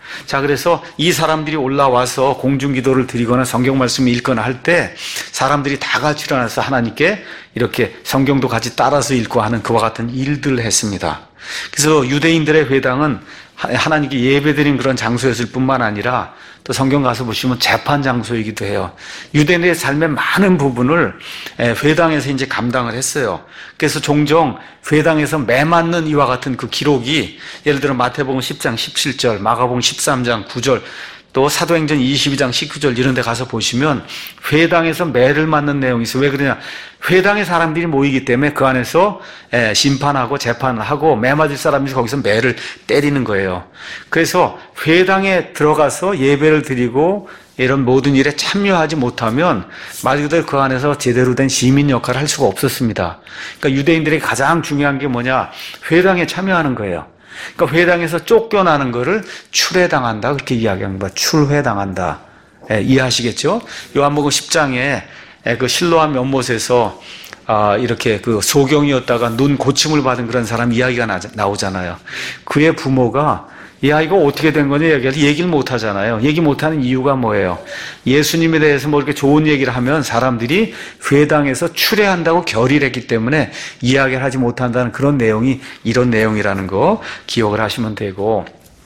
자, 그래서 이 사람들이 올라와서 공중기도를 드리거나 성경 말씀을 읽거나 할 때 사람들이 다 같이 일어나서 하나님께 이렇게 성경도 같이 따라서 읽고 하는 그와 같은 일들을 했습니다. 그래서 유대인들의 회당은 하나님께 예배드린 그런 장소였을 뿐만 아니라 또 성경 가서 보시면 재판 장소이기도 해요. 유대인의 삶의 많은 부분을 회당에서 이제 감당을 했어요. 그래서 종종 회당에서 매 맞는 이와 같은 그 기록이 예를 들어 마태복음 십 장 십칠 절, 마가복음 십삼 장 구 절, 또 사도행전 이십이 장 십구 절 이런 데 가서 보시면 회당에서 매를 맞는 내용이 있어요. 왜 그러냐? 회당에 사람들이 모이기 때문에 그 안에서 심판하고 재판을 하고 매 맞을 사람이 거기서 매를 때리는 거예요. 그래서 회당에 들어가서 예배를 드리고 이런 모든 일에 참여하지 못하면 말 그대로 그 안에서 제대로 된 시민 역할을 할 수가 없었습니다. 그러니까 유대인들에게 가장 중요한 게 뭐냐? 회당에 참여하는 거예요. 그러니까 회당에서 쫓겨나는 거를 출회당한다 그렇게 이야기합니다. 출회당한다. 예, 이해하시겠죠? 요한복음 십 장에 그 실로암 연못에서 아, 이렇게 그 소경이었다가 눈 고침을 받은 그런 사람 이야기가 나, 나오잖아요. 그의 부모가 이 아이가 어떻게 된 거냐 얘기해서 얘기를 못 하잖아요. 얘기 못 하는 이유가 뭐예요? 예수님에 대해서 뭐 이렇게 좋은 얘기를 하면 사람들이 회당에서 출애한다고 결의를 했기 때문에 이야기를 하지 못한다는 그런 내용이 이런 내용이라는 거 기억을 하시면 되고.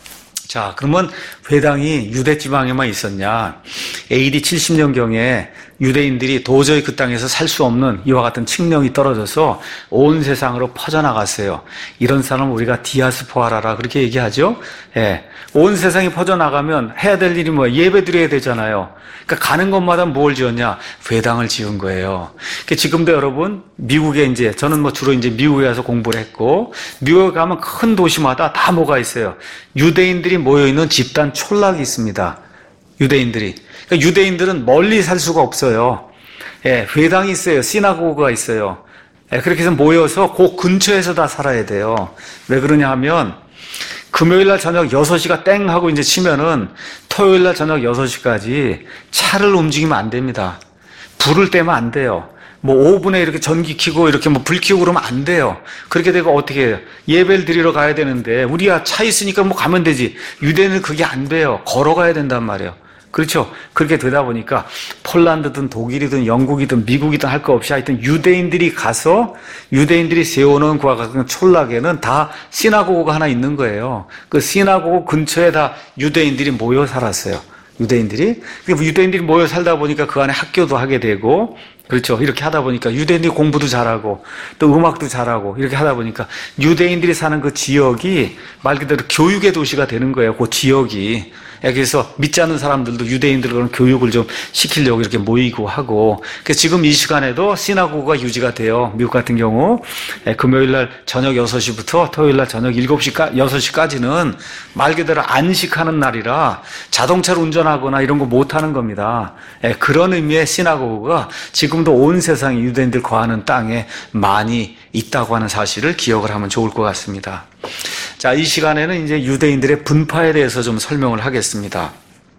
자, 그러면 회당이 유대 지방에만 있었냐? 에이디 칠십 년경에 유대인들이 도저히 그 땅에서 살 수 없는 이와 같은 칙령이 떨어져서 온 세상으로 퍼져나갔어요. 이런 사람을 우리가 디아스포아라라 그렇게 얘기하죠. 예. 온 세상이 퍼져나가면 해야 될 일이 뭐예요? 예배 드려야 되잖아요. 그러니까 가는 곳마다 뭘 지었냐? 회당을 지은 거예요. 그러니까 지금도 여러분 미국에 이제 저는 뭐 주로 이제 미국에 가서 공부를 했고 미국에 가면 큰 도시마다 다 뭐가 있어요? 유대인들이 모여 있는 집단 촌락이 있습니다. 유대인들이. 그러니까 유대인들은 멀리 살 수가 없어요. 예, 회당이 있어요. 시나고그가 있어요. 예, 그렇게 해서 모여서 그 근처에서 다 살아야 돼요. 왜 그러냐 하면 금요일날 저녁 여섯 시가 땡 하고 이제 치면은 토요일날 저녁 여섯 시까지 차를 움직이면 안 됩니다. 불을 떼면 안 돼요. 뭐 오븐에 이렇게 전기 켜고 이렇게 뭐 불 켜고 그러면 안 돼요. 그렇게 되고 어떻게 해요? 예배를 드리러 가야 되는데 우리가 차 있으니까 뭐 가면 되지. 유대인은 그게 안 돼요. 걸어가야 된단 말이에요. 그렇죠? 그렇게 되다 보니까 폴란드든 독일이든 영국이든 미국이든 할 거 없이 하여튼 유대인들이 가서 유대인들이 세워놓은 그와 같은 촌락에는 다 시나고그가 하나 있는 거예요. 그 시나고그 근처에 다 유대인들이 모여 살았어요. 유대인들이. 유대인들이 모여 살다 보니까 그 안에 학교도 하게 되고, 그렇죠. 이렇게 하다 보니까 유대인들이 공부도 잘하고, 또 음악도 잘하고, 이렇게 하다 보니까 유대인들이 사는 그 지역이 말 그대로 교육의 도시가 되는 거예요. 그 지역이. 그래서 믿지 않는 사람들도 유대인들 그런 교육을 좀 시키려고 이렇게 모이고 하고, 그래서 지금 이 시간에도 시나고그가 유지가 돼요. 미국 같은 경우 금요일 날 저녁 여섯 시부터 토요일 날 저녁 일곱 시, 여섯 시까지는 말 그대로 안식하는 날이라 자동차를 운전하거나 이런 거 못 하는 겁니다. 그런 의미의 시나고그가 지금도 온 세상에 유대인들 거하는 땅에 많이 있다고 하는 사실을 기억을 하면 좋을 것 같습니다. 자, 이 시간에는 이제 유대인들의 분파에 대해서 좀 설명을 하겠습니다.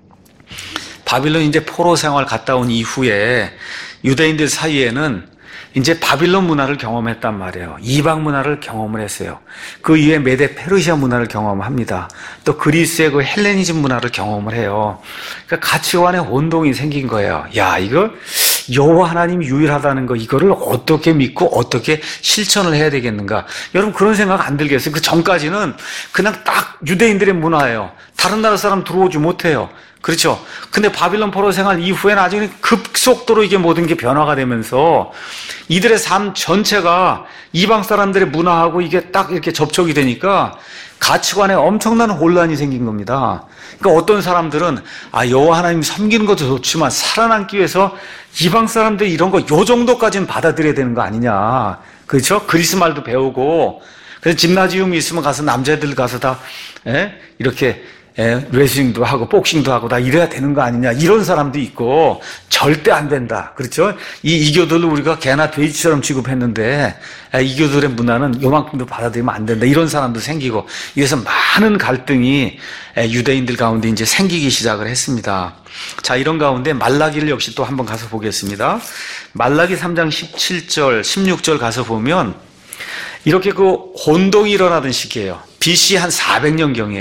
바빌론 이제 포로 생활 갔다 온 이후에 유대인들 사이에는 이제 바빌론 문화를 경험했단 말이에요. 이방 문화를 경험을 했어요. 그 이후에 메데 페르시아 문화를 경험합니다. 또 그리스의 그 헬레니즘 문화를 경험을 해요. 그러니까 가치관의 혼동이 생긴 거예요. 야, 이거 여호와 하나님이 유일하다는 거 이거를 어떻게 믿고 어떻게 실천을 해야 되겠는가? 여러분 그런 생각 안 들겠어요? 그 전까지는 그냥 딱 유대인들의 문화예요. 다른 나라 사람 들어오지 못해요. 그렇죠? 근데 바빌론 포로 생활 이후에 나중에 급속도로 이게 모든 게 변화가 되면서 이들의 삶 전체가 이방 사람들의 문화하고 이게 딱 이렇게 접촉이 되니까 가치관에 엄청난 혼란이 생긴 겁니다. 그러니까 어떤 사람들은 아 여호와 하나님 섬기는 것도 좋지만 살아남기 위해서 이방 사람들이 이런 거 요 정도까지는 받아들여야 되는 거 아니냐. 그렇죠? 그리스 말도 배우고 그래서 짐나지움이 있으면 가서 남자들 가서 다 예? 이렇게 예, 레슬링도 하고 복싱도 하고 다 이래야 되는 거 아니냐 이런 사람도 있고 절대 안 된다. 그렇죠? 이 이교들을 우리가 개나 돼지처럼 취급했는데 예, 이교들의 문화는 요만큼도 받아들이면 안 된다. 이런 사람도 생기고 이래서 많은 갈등이 예, 유대인들 가운데 이제 생기기 시작을 했습니다. 자, 이런 가운데 말라기를 역시 또 한번 가서 보겠습니다. 말라기 삼 장 십칠 절, 십육 절 가서 보면 이렇게 그 혼동이 일어나던 시기예요. 비씨 한 사백 년경이에요.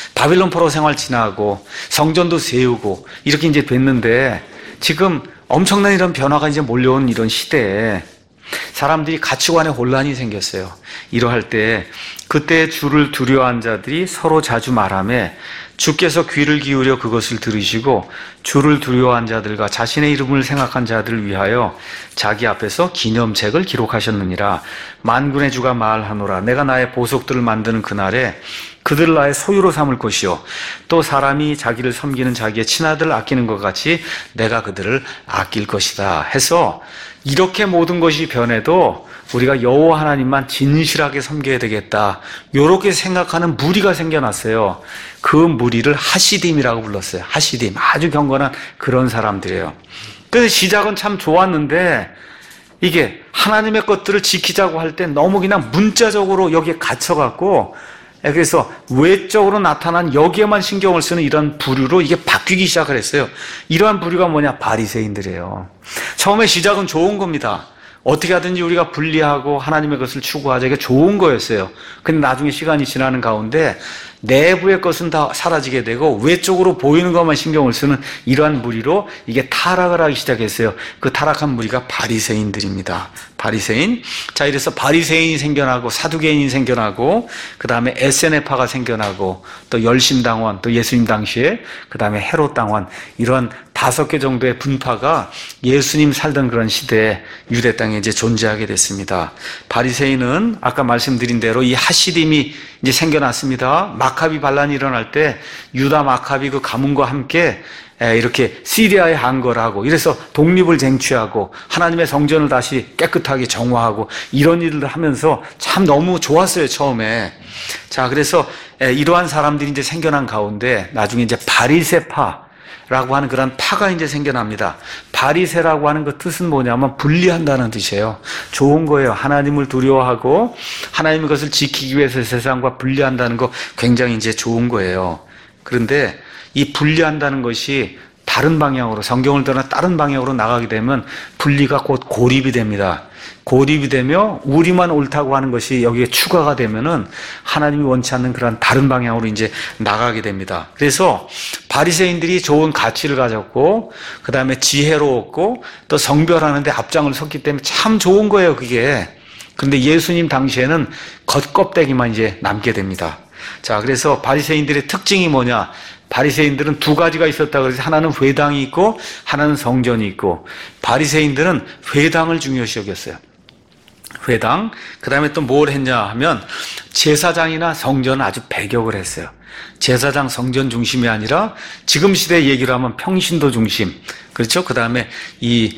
바빌론 포로 생활 지나고 성전도 세우고 이렇게 이제 됐는데 지금 엄청난 이런 변화가 이제 몰려온 이런 시대에 사람들이 가치관에 혼란이 생겼어요. 이러할 때 그때 주를 두려워한 자들이 서로 자주 말하며 주께서 귀를 기울여 그것을 들으시고 주를 두려워한 자들과 자신의 이름을 생각한 자들을 위하여 자기 앞에서 기념책을 기록하셨느니라. 만군의 주가 말하노라. 내가 나의 보석들을 만드는 그날에 그들을 나의 소유로 삼을 것이요 또 사람이 자기를 섬기는 자기의 친아들을 아끼는 것 같이 내가 그들을 아낄 것이다 해서 이렇게 모든 것이 변해도 우리가 여호와 하나님만 진실하게 섬겨야 되겠다. 이렇게 생각하는 무리가 생겨났어요. 그 무리를 하시딤이라고 불렀어요. 하시딤. 아주 경건한 그런 사람들이에요. 그래서 시작은 참 좋았는데 이게 하나님의 것들을 지키자고 할 때 너무 그냥 문자적으로 여기에 갇혀갖고 그래서 외적으로 나타난 여기에만 신경을 쓰는 이런 부류로 이게 바뀌기 시작을 했어요. 이러한 부류가 뭐냐? 바리새인들이에요. 처음에 시작은 좋은 겁니다. 어떻게 하든지 우리가 분리하고 하나님의 것을 추구하자. 이게 좋은 거였어요. 근데 나중에 시간이 지나는 가운데 내부의 것은 다 사라지게 되고 외적으로 보이는 것만 신경을 쓰는 이러한 무리로 이게 타락을 하기 시작했어요. 그 타락한 무리가 바리새인들입니다. 바리새인. 자, 이래서 바리새인이 생겨나고 사두개인이 생겨나고 그 다음에 에스엔에파가 생겨나고 또 열심당원 또 예수님 당시에 그 다음에 헤롯당원 이런 다섯 개 정도의 분파가 예수님 살던 그런 시대에 유대 땅에 이제 존재하게 됐습니다. 바리새인은 아까 말씀드린 대로 이 하시딤이 이제 생겨났습니다. 마카비 반란이 일어날 때 유다 마카비 그 가문과 함께 이렇게 시리아에 항거하고 이래서 독립을 쟁취하고 하나님의 성전을 다시 깨끗하게 정화하고 이런 일을 하면서 참 너무 좋았어요, 처음에. 자, 그래서 이러한 사람들이 이제 생겨난 가운데 나중에 이제 바리새파 라고 하는 그런 파가 이제 생겨납니다. 바리새라고 하는 그 뜻은 뭐냐면 분리한다는 뜻이에요. 좋은 거예요. 하나님을 두려워하고 하나님의 것을 지키기 위해서 세상과 분리한다는 거 굉장히 이제 좋은 거예요. 그런데 이 분리한다는 것이 다른 방향으로 성경을 떠나 다른 방향으로 나가게 되면 분리가 곧 고립이 됩니다. 고립이 되며 우리만 옳다고 하는 것이 여기에 추가가 되면은 하나님이 원치 않는 그런 다른 방향으로 이제 나가게 됩니다. 그래서 바리새인들이 좋은 가치를 가졌고 그 다음에 지혜로웠고 또 성별하는 데 앞장을 섰기 때문에 참 좋은 거예요, 그게. 그런데 예수님 당시에는 겉껍데기만 이제 남게 됩니다. 자, 그래서 바리새인들의 특징이 뭐냐? 바리새인들은 두 가지가 있었다 그래서 하나는 회당이 있고 하나는 성전이 있고 바리새인들은 회당을 중요시 여겼어요. 회당. 그 다음에 또 뭘 했냐 하면 제사장이나 성전은 아주 배격을 했어요. 제사장 성전 중심이 아니라 지금 시대 얘기로 하면 평신도 중심. 그렇죠? 그 다음에 이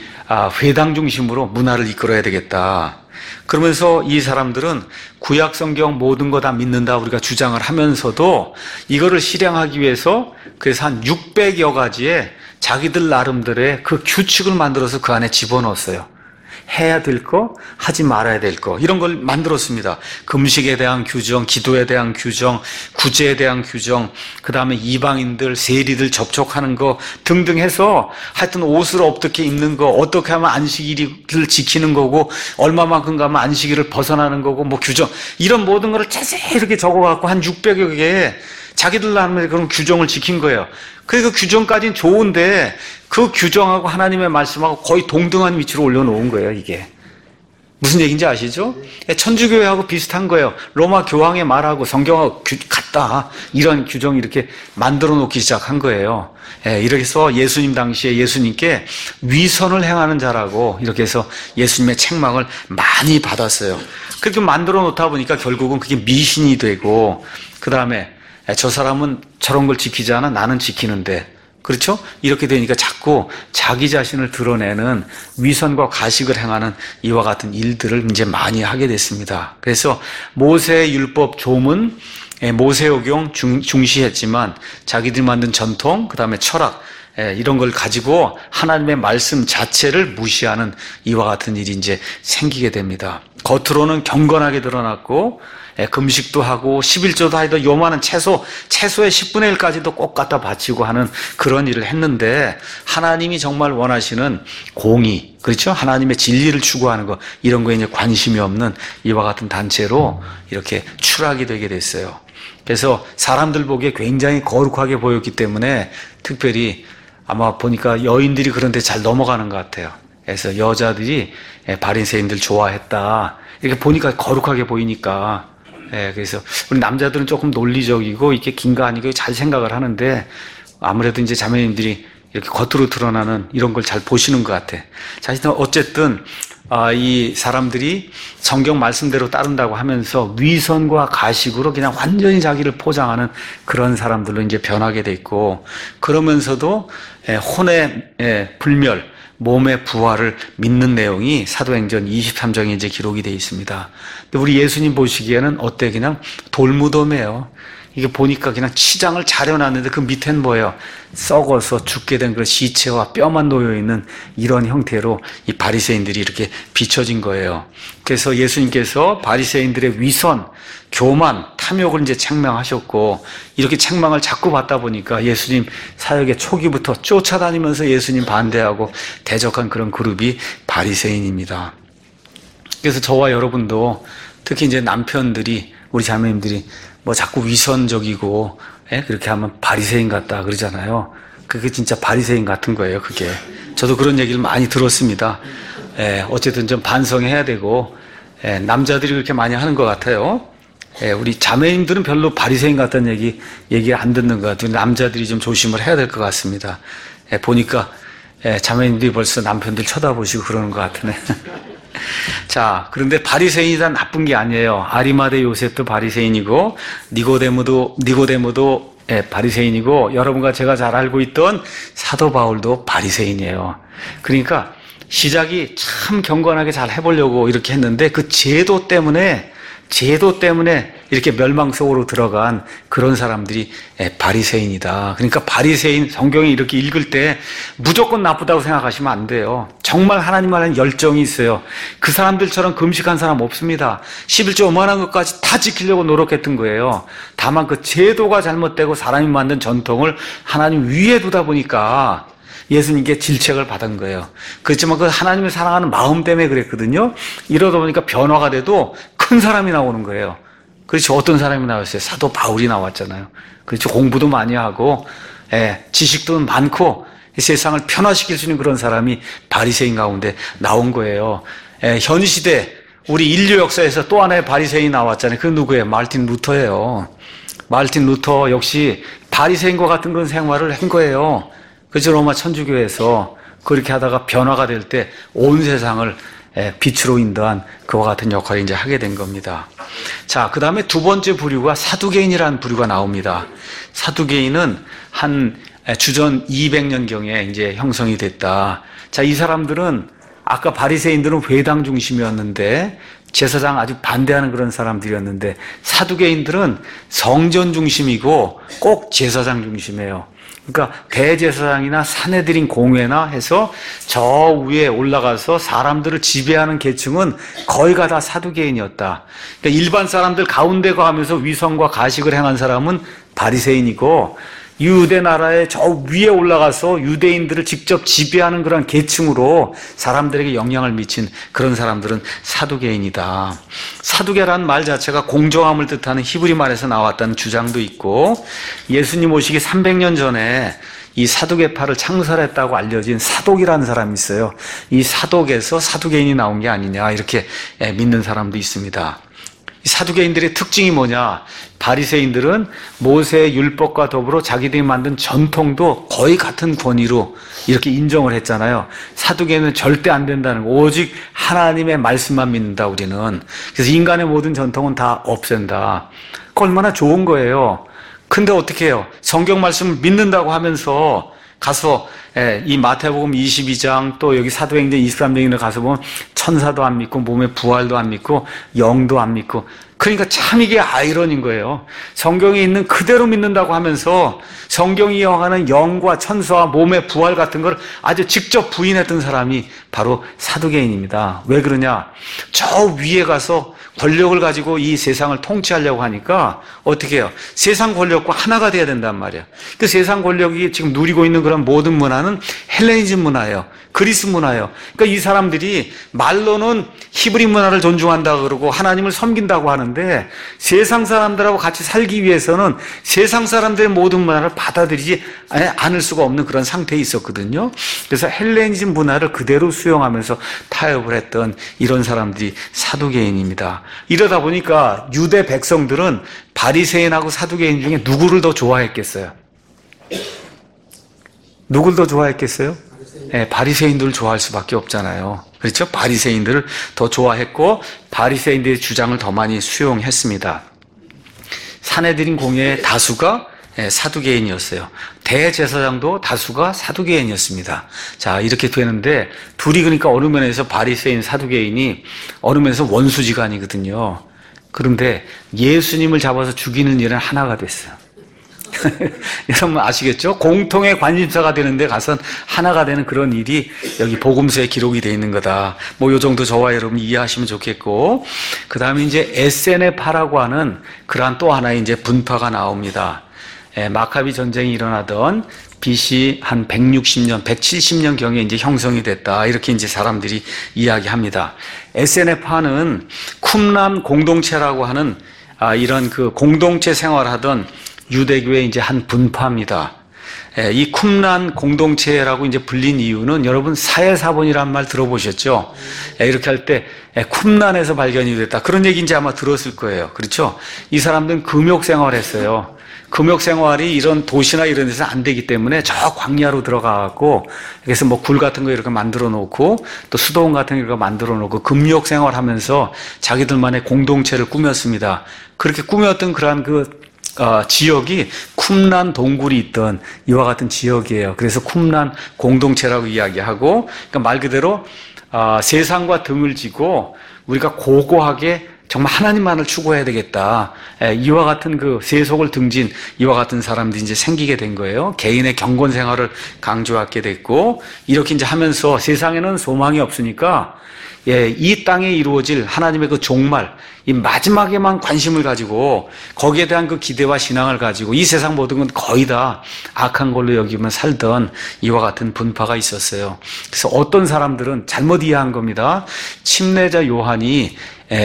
회당 중심으로 문화를 이끌어야 되겠다. 그러면서 이 사람들은 구약 성경 모든 거 다 믿는다 우리가 주장을 하면서도 이거를 실행하기 위해서 그래서 한 육백여 가지의 자기들 나름대로의 그 규칙을 만들어서 그 안에 집어넣었어요. 해야 될 거, 하지 말아야 될 거 이런 걸 만들었습니다. 금식에 대한 규정, 기도에 대한 규정, 구제에 대한 규정, 그 다음에 이방인들, 세리들 접촉하는 거 등등 해서 하여튼 옷을 어떻게 입는 거, 어떻게 하면 안식일을 지키는 거고 얼마만큼 가면 안식일을 벗어나는 거고 뭐 규정 이런 모든 거를 자세히 이렇게 적어갖고 한 육백여 개의 자기들 나름의 그런 규정을 지킨 거예요. 그 규정까지는 좋은데 그 규정하고 하나님의 말씀하고 거의 동등한 위치로 올려놓은 거예요, 이게. 무슨 얘기인지 아시죠? 천주교회하고 비슷한 거예요. 로마 교황의 말하고 성경하고 같다. 이런 규정을 이렇게 만들어 놓기 시작한 거예요. 예, 이렇게 해서 예수님 당시에 예수님께 위선을 행하는 자라고 이렇게 해서 예수님의 책망을 많이 받았어요. 그렇게 만들어 놓다 보니까 결국은 그게 미신이 되고 그 다음에 저 사람은 저런 걸 지키지 않아 나는 지키는데 그렇죠? 이렇게 되니까 자꾸 자기 자신을 드러내는 위선과 가식을 행하는 이와 같은 일들을 이제 많이 하게 됐습니다. 그래서 모세의 율법 조문, 모세오경 중시했지만 자기들이 만든 전통, 그 다음에 철학 이런 걸 가지고 하나님의 말씀 자체를 무시하는 이와 같은 일이 이제 생기게 됩니다. 겉으로는 경건하게 드러났고 금식도 하고 십일조도 하고 요만한 채소, 채소의 십분의 일까지도 꼭 갖다 바치고 하는 그런 일을 했는데 하나님이 정말 원하시는 공의, 그렇죠? 하나님의 진리를 추구하는 거 이런 거에 이제 관심이 없는 이와 같은 단체로 이렇게 추락이 되게 됐어요. 그래서 사람들 보기에 굉장히 거룩하게 보였기 때문에 특별히 아마 보니까 여인들이 그런데 잘 넘어가는 것 같아요. 그래서 여자들이 바리새인들 좋아했다. 이렇게 보니까 거룩하게 보이니까. 예, 그래서 우리 남자들은 조금 논리적이고 이게 긴가 아니고 잘 생각을 하는데 아무래도 이제 자매님들이 이렇게 겉으로 드러나는 이런 걸 잘 보시는 것 같아. 자, 어쨌든 아, 이 사람들이 성경 말씀대로 따른다고 하면서 위선과 가식으로 그냥 완전히 자기를 포장하는 그런 사람들로 이제 변하게 돼 있고, 그러면서도 혼의 불멸, 몸의 부활을 믿는 내용이 사도행전 이십삼 장에 이제 기록이 되어 있습니다. 근데 우리 예수님 보시기에는 어때? 그냥 돌무덤이에요. 이게 보니까 그냥 치장을 차려놨는데 그 밑엔 뭐예요? 썩어서 죽게 된 그런 시체와 뼈만 놓여있는 이런 형태로 이 바리새인들이 이렇게 비춰진 거예요. 그래서 예수님께서 바리새인들의 위선, 교만, 탐욕을 이제 책망하셨고, 이렇게 책망을 자꾸 받다 보니까 예수님 사역의 초기부터 쫓아다니면서 예수님 반대하고 대적한 그런 그룹이 바리새인입니다. 그래서 저와 여러분도 특히 이제 남편들이, 우리 자매님들이 뭐 자꾸 위선적이고, 예? 그렇게 하면 바리새인 같다 그러잖아요. 그게 진짜 바리새인 같은 거예요, 그게. 저도 그런 얘기를 많이 들었습니다. 예, 어쨌든 좀 반성해야 되고, 예, 남자들이 그렇게 많이 하는 것 같아요. 예, 우리 자매님들은 별로 바리새인 같다는 얘기, 얘기 안 듣는 것 같아요. 남자들이 좀 조심을 해야 될 것 같습니다. 예, 보니까, 예, 자매님들이 벌써 남편들 쳐다보시고 그러는 것 같으네. 자, 그런데 바리새인이 다 나쁜 게 아니에요. 아리마대 요셉도 바리새인이고, 니고데모도, 니고데모도 예, 바리새인이고, 여러분과 제가 잘 알고 있던 사도 바울도 바리새인이에요. 그러니까 시작이 참 경건하게 잘 해보려고 이렇게 했는데 그 제도 때문에 제도 때문에 이렇게 멸망 속으로 들어간 그런 사람들이 바리새인이다. 그러니까 바리새인 성경에 이렇게 읽을 때 무조건 나쁘다고 생각하시면 안 돼요. 정말 하나님만한 열정이 있어요. 그 사람들처럼 금식한 사람 없습니다. 십일조 오만한 것까지 다 지키려고 노력했던 거예요. 다만 그 제도가 잘못되고 사람이 만든 전통을 하나님 위에 두다 보니까 예수님께 질책을 받은 거예요. 그렇지만 그 하나님을 사랑하는 마음 때문에 그랬거든요. 이러다 보니까 변화가 돼도 큰 사람이 나오는 거예요. 그렇죠. 어떤 사람이 나왔어요? 사도 바울이 나왔잖아요. 그렇죠. 공부도 많이 하고, 예, 지식도 많고, 세상을 변화시킬 수 있는 그런 사람이 바리새인 가운데 나온 거예요. 예, 현 시대, 우리 인류 역사에서 또 하나의 바리새인이 나왔잖아요. 그 누구예요? 마르틴 루터예요. 마르틴 루터 역시 바리새인과 같은 그런 생활을 한 거예요. 그래서 로마 천주교에서 그렇게 하다가 변화가 될 때 온 세상을 빛으로 인도한 그와 같은 역할을 이제 하게 된 겁니다. 자, 그 다음에 두 번째 부류가 사두개인이라는 부류가 나옵니다. 사두개인은 한 주전 이백 년경에 이제 형성이 됐다. 자, 이 사람들은 아까 바리새인들은 회당 중심이었는데 제사장 아주 반대하는 그런 사람들이었는데 사두개인들은 성전 중심이고 꼭 제사장 중심이에요. 그러니까 대제사장이나 사내들인 공회나 해서 저 위에 올라가서 사람들을 지배하는 계층은 거의가 다 사두개인이었다. 그러니까 일반 사람들 가운데 가면서 위선과 가식을 행한 사람은 바리새인이고, 유대 나라의 저 위에 올라가서 유대인들을 직접 지배하는 그런 계층으로 사람들에게 영향을 미친 그런 사람들은 사두개인이다. 사두개라는 말 자체가 공정함을 뜻하는 히브리 말에서 나왔다는 주장도 있고, 예수님 오시기 삼백 년 전에 이 사두개파를 창설했다고 알려진 사독이라는 사람이 있어요. 이 사독에서 사두개인이 나온 게 아니냐 이렇게 믿는 사람도 있습니다. 이 사두개인들의 특징이 뭐냐? 바리새인들은 모세의 율법과 더불어 자기들이 만든 전통도 거의 같은 권위로 이렇게 인정을 했잖아요. 사두개인은 절대 안 된다는 거. 오직 하나님의 말씀만 믿는다, 우리는. 그래서 인간의 모든 전통은 다 없앤다. 그 얼마나 좋은 거예요. 근데 어떻게 해요? 성경 말씀을 믿는다고 하면서 가서 이 마태복음 이십이 장 또 여기 사도행전 이십삼 장에 가서 보면 천사도 안 믿고 몸의 부활도 안 믿고 영도 안 믿고, 그러니까 참 이게 아이러니인 거예요. 성경에 있는 그대로 믿는다고 하면서 성경이 영하는 영과 천사와 몸의 부활 같은 걸 아주 직접 부인했던 사람이 바로 사두개인입니다. 왜 그러냐? 저 위에 가서 권력을 가지고 이 세상을 통치하려고 하니까 어떻게 해요? 세상 권력과 하나가 돼야 된단 말이에요. 그 세상 권력이 지금 누리고 있는 그런 모든 문화는 문화는 헬레니즘 문화예요. 그리스 문화예요. 그러니까 이 사람들이 말로는 히브리 문화를 존중한다 그러고 하나님을 섬긴다고 하는데 세상 사람들하고 같이 살기 위해서는 세상 사람들의 모든 문화를 받아들이지 않을 수가 없는 그런 상태에 있었거든요. 그래서 헬레니즘 문화를 그대로 수용하면서 타협을 했던 이런 사람들이 사두개인입니다. 이러다 보니까 유대 백성들은 바리새인하고 사두개인 중에 누구를 더 좋아했겠어요? 누굴 더 좋아했겠어요? 네, 바리새인들을 좋아할 수밖에 없잖아요. 그렇죠? 바리새인들을 더 좋아했고 바리새인들의 주장을 더 많이 수용했습니다. 산헤드린 공회의 다수가 사두개인이었어요. 대제사장도 다수가 사두개인이었습니다. 자, 이렇게 되는데 둘이 그러니까 어느 면에서 바리새인, 사두개인이 어느 면에서 원수지간이거든요. 그런데 예수님을 잡아서 죽이는 일은 하나가 됐어요. 여러분 아시겠죠? 공통의 관심사가 되는데 가서 하나가 되는 그런 일이 여기 복음서에 기록이 되어 있는 거다. 뭐 요 정도 저와 여러분 이해하시면 좋겠고, 그 다음에 이제 에스엔에파라고 하는 그러한 또 하나의 이제 분파가 나옵니다. 예, 마카비 전쟁이 일어나던 비씨 한 백육십 년, 백칠십 년 경에 이제 형성이 됐다. 이렇게 이제 사람들이 이야기합니다. 에스엔에파는 쿰란 공동체라고 하는 아, 이런 그 공동체 생활하던 유대교의 이제 한 분파입니다. 예, 이 쿰란 공동체라고 이제 불린 이유는 여러분 사해사본이란 말 들어보셨죠? 예, 이렇게 할 때 예, 쿰란에서 발견이 됐다. 그런 얘기 이제 아마 들었을 거예요. 그렇죠? 이 사람들은 금욕 생활했어요. 금욕 생활이 이런 도시나 이런 데서 안 되기 때문에 저 광야로 들어가갖고 그래서 뭐 굴 같은 거 이렇게 만들어 놓고 또 수도원 같은 거 이렇게 만들어 놓고 금욕 생활하면서 자기들만의 공동체를 꾸몄습니다. 그렇게 꾸몄던 그러한 그 어, 지역이 쿰란 동굴이 있던 이와 같은 지역이에요. 그래서 쿰란 공동체라고 이야기하고, 그러니까 말 그대로 어, 세상과 등을 지고 우리가 고고하게 정말 하나님만을 추구해야 되겠다. 에, 이와 같은 그 세속을 등진 이와 같은 사람들이 이제 생기게 된 거예요. 개인의 경건 생활을 강조하게 됐고, 이렇게 이제 하면서 세상에는 소망이 없으니까 예, 이 땅에 이루어질 하나님의 그 종말, 이 마지막에만 관심을 가지고 거기에 대한 그 기대와 신앙을 가지고 이 세상 모든 건 거의 다 악한 걸로 여기면 살던 이와 같은 분파가 있었어요. 그래서 어떤 사람들은 잘못 이해한 겁니다. 침례자 요한이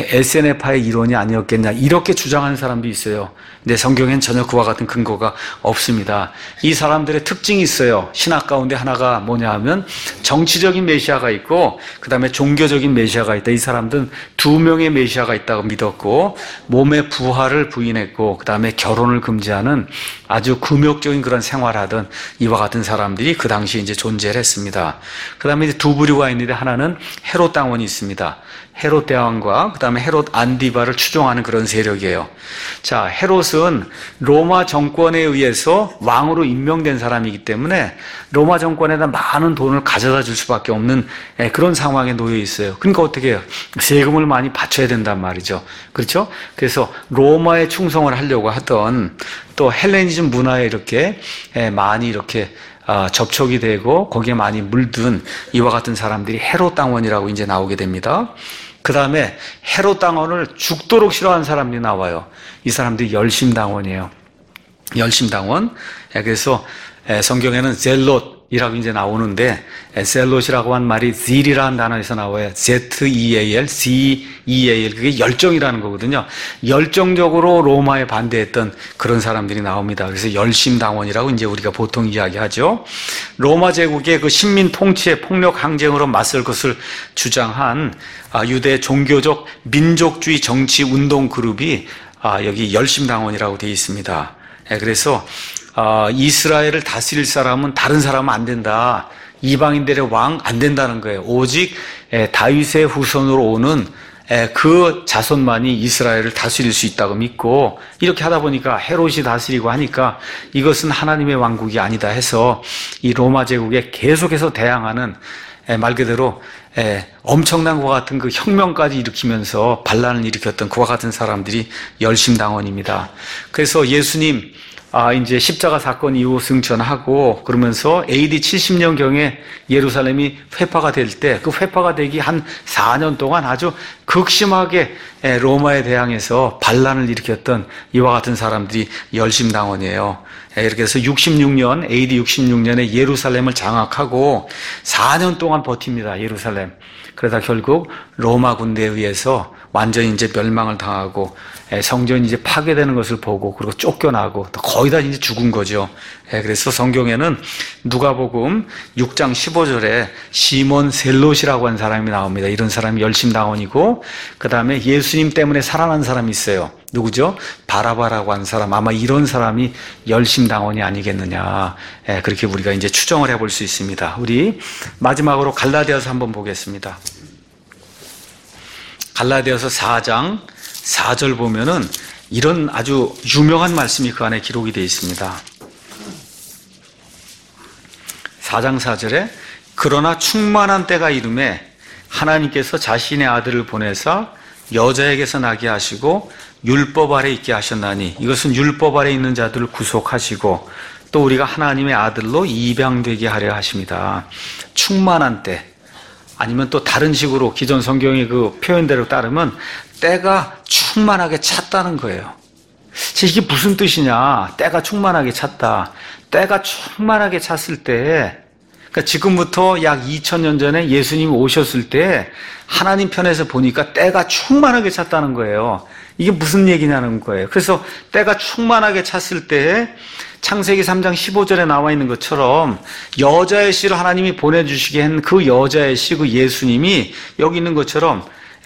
에스엔에파의 일원이 아니었겠냐 이렇게 주장하는 사람도 있어요. 근데 성경엔 전혀 그와 같은 근거가 없습니다. 이 사람들의 특징이 있어요. 신학 가운데 하나가 뭐냐 하면 정치적인 메시아가 있고 그 다음에 종교적인 메시아가 있다. 이 사람들은 두 명의 메시아가 있다고 믿었고 몸의 부활을 부인했고 그 다음에 결혼을 금지하는 아주 금욕적인 그런 생활하던 이와 같은 사람들이 그 당시에 이제 존재를 했습니다. 그 다음에 이제 두 부류가 있는데 하나는 헤롯 당원이 있습니다. 헤롯 대왕과 그 다음에 헤롯 안디바를 추종하는 그런 세력이에요. 자, 헤롯은 로마 정권에 의해서 왕으로 임명된 사람이기 때문에 로마 정권에다 많은 돈을 가져다 줄 수밖에 없는 그런 상황에 놓여 있어요. 그러니까 어떻게 해요? 세금을 많이 바쳐야 된단 말이죠. 그렇죠? 그래서 로마에 충성을 하려고 하던 또 헬레니즘 문화에 이렇게 많이 이렇게 접촉이 되고 거기에 많이 물든 이와 같은 사람들이 헤롯 당원이라고 이제 나오게 됩니다. 그 다음에 헤롯 당원을 죽도록 싫어하는 사람들이 나와요. 이 사람들이 열심당원이에요. 열심당원. 그래서 성경에는 젤롯이라고 이제 나오는데 젤롯이라고 한 말이 zeal이라는 단어에서 나와요. Z-E-A-L, Z-E-A-L. 그게 열정이라는 거거든요. 열정적으로 로마에 반대했던 그런 사람들이 나옵니다. 그래서 열심당원이라고 이제 우리가 보통 이야기하죠. 로마 제국의 그 식민 통치의 폭력 항쟁으로 맞설 것을 주장한 유대 종교적 민족주의 정치 운동 그룹이 여기 열심당원이라고 되어 있습니다. 그래서 이스라엘을 다스릴 사람은 다른 사람은 안 된다. 이방인들의 왕 안 된다는 거예요. 오직 다윗의 후손으로 오는 그 자손만이 이스라엘을 다스릴 수 있다고 믿고 이렇게 하다 보니까 헤롯이 다스리고 하니까 이것은 하나님의 왕국이 아니다 해서 이 로마 제국에 계속해서 대항하는 말 그대로 엄청난 것과 같은 그 혁명까지 일으키면서 반란을 일으켰던 그와 같은 사람들이 열심당원입니다. 그래서 예수님 아, 이제 십자가 사건 이후 승천하고 그러면서 에이디 칠십 년경에 예루살렘이 회파가 될 때 그 회파가 되기 한 사 년 동안 아주 극심하게 로마에 대항해서 반란을 일으켰던 이와 같은 사람들이 열심당원이에요. 이렇게 해서 육십육 년, 에이디 육십육 년에 예루살렘을 장악하고 사 년 동안 버팁니다, 예루살렘. 그러다 결국 로마 군대에 의해서 완전히 이제 멸망을 당하고 성전이 이제 파괴되는 것을 보고 그리고 쫓겨나고 거의 다 이제 죽은 거죠. 그래서 성경에는 누가복음 육 장 십오 절에 시몬 셀롯이라고 하는 사람이 나옵니다. 이런 사람이 열심당원이고 그 다음에 예수님 때문에 살아난 사람이 있어요. 누구죠? 바라바라고 하는 사람. 아마 이런 사람이 열심당원이 아니겠느냐. 그렇게 우리가 이제 추정을 해볼 수 있습니다. 우리 마지막으로 갈라디아서 한번 보겠습니다. 갈라디아서 사 장 사 절 보면은 이런 아주 유명한 말씀이 그 안에 기록이 되어 있습니다. 사 장 사 절에 그러나 충만한 때가 이름에 하나님께서 자신의 아들을 보내사 여자에게서 나게 하시고 율법 아래 있게 하셨나니 이것은 율법 아래 있는 자들을 구속하시고 또 우리가 하나님의 아들로 입양되게 하려 하십니다. 충만한 때, 아니면 또 다른 식으로 기존 성경의 그 표현대로 따르면 때가 충만하게 찼다는 거예요. 이게 무슨 뜻이냐? 때가 충만하게 찼다. 때가 충만하게 찼을 때, 그러니까 지금부터 약 이천 년 전에 예수님이 오셨을 때 하나님 편에서 보니까 때가 충만하게 찼다는 거예요. 이게 무슨 얘기냐는 거예요. 그래서 때가 충만하게 찼을 때 창세기 삼 장 십오 절에 나와 있는 것처럼 여자의 씨를 하나님이 보내주시게 한 그 여자의 씨, 그 예수님이 여기 있는 것처럼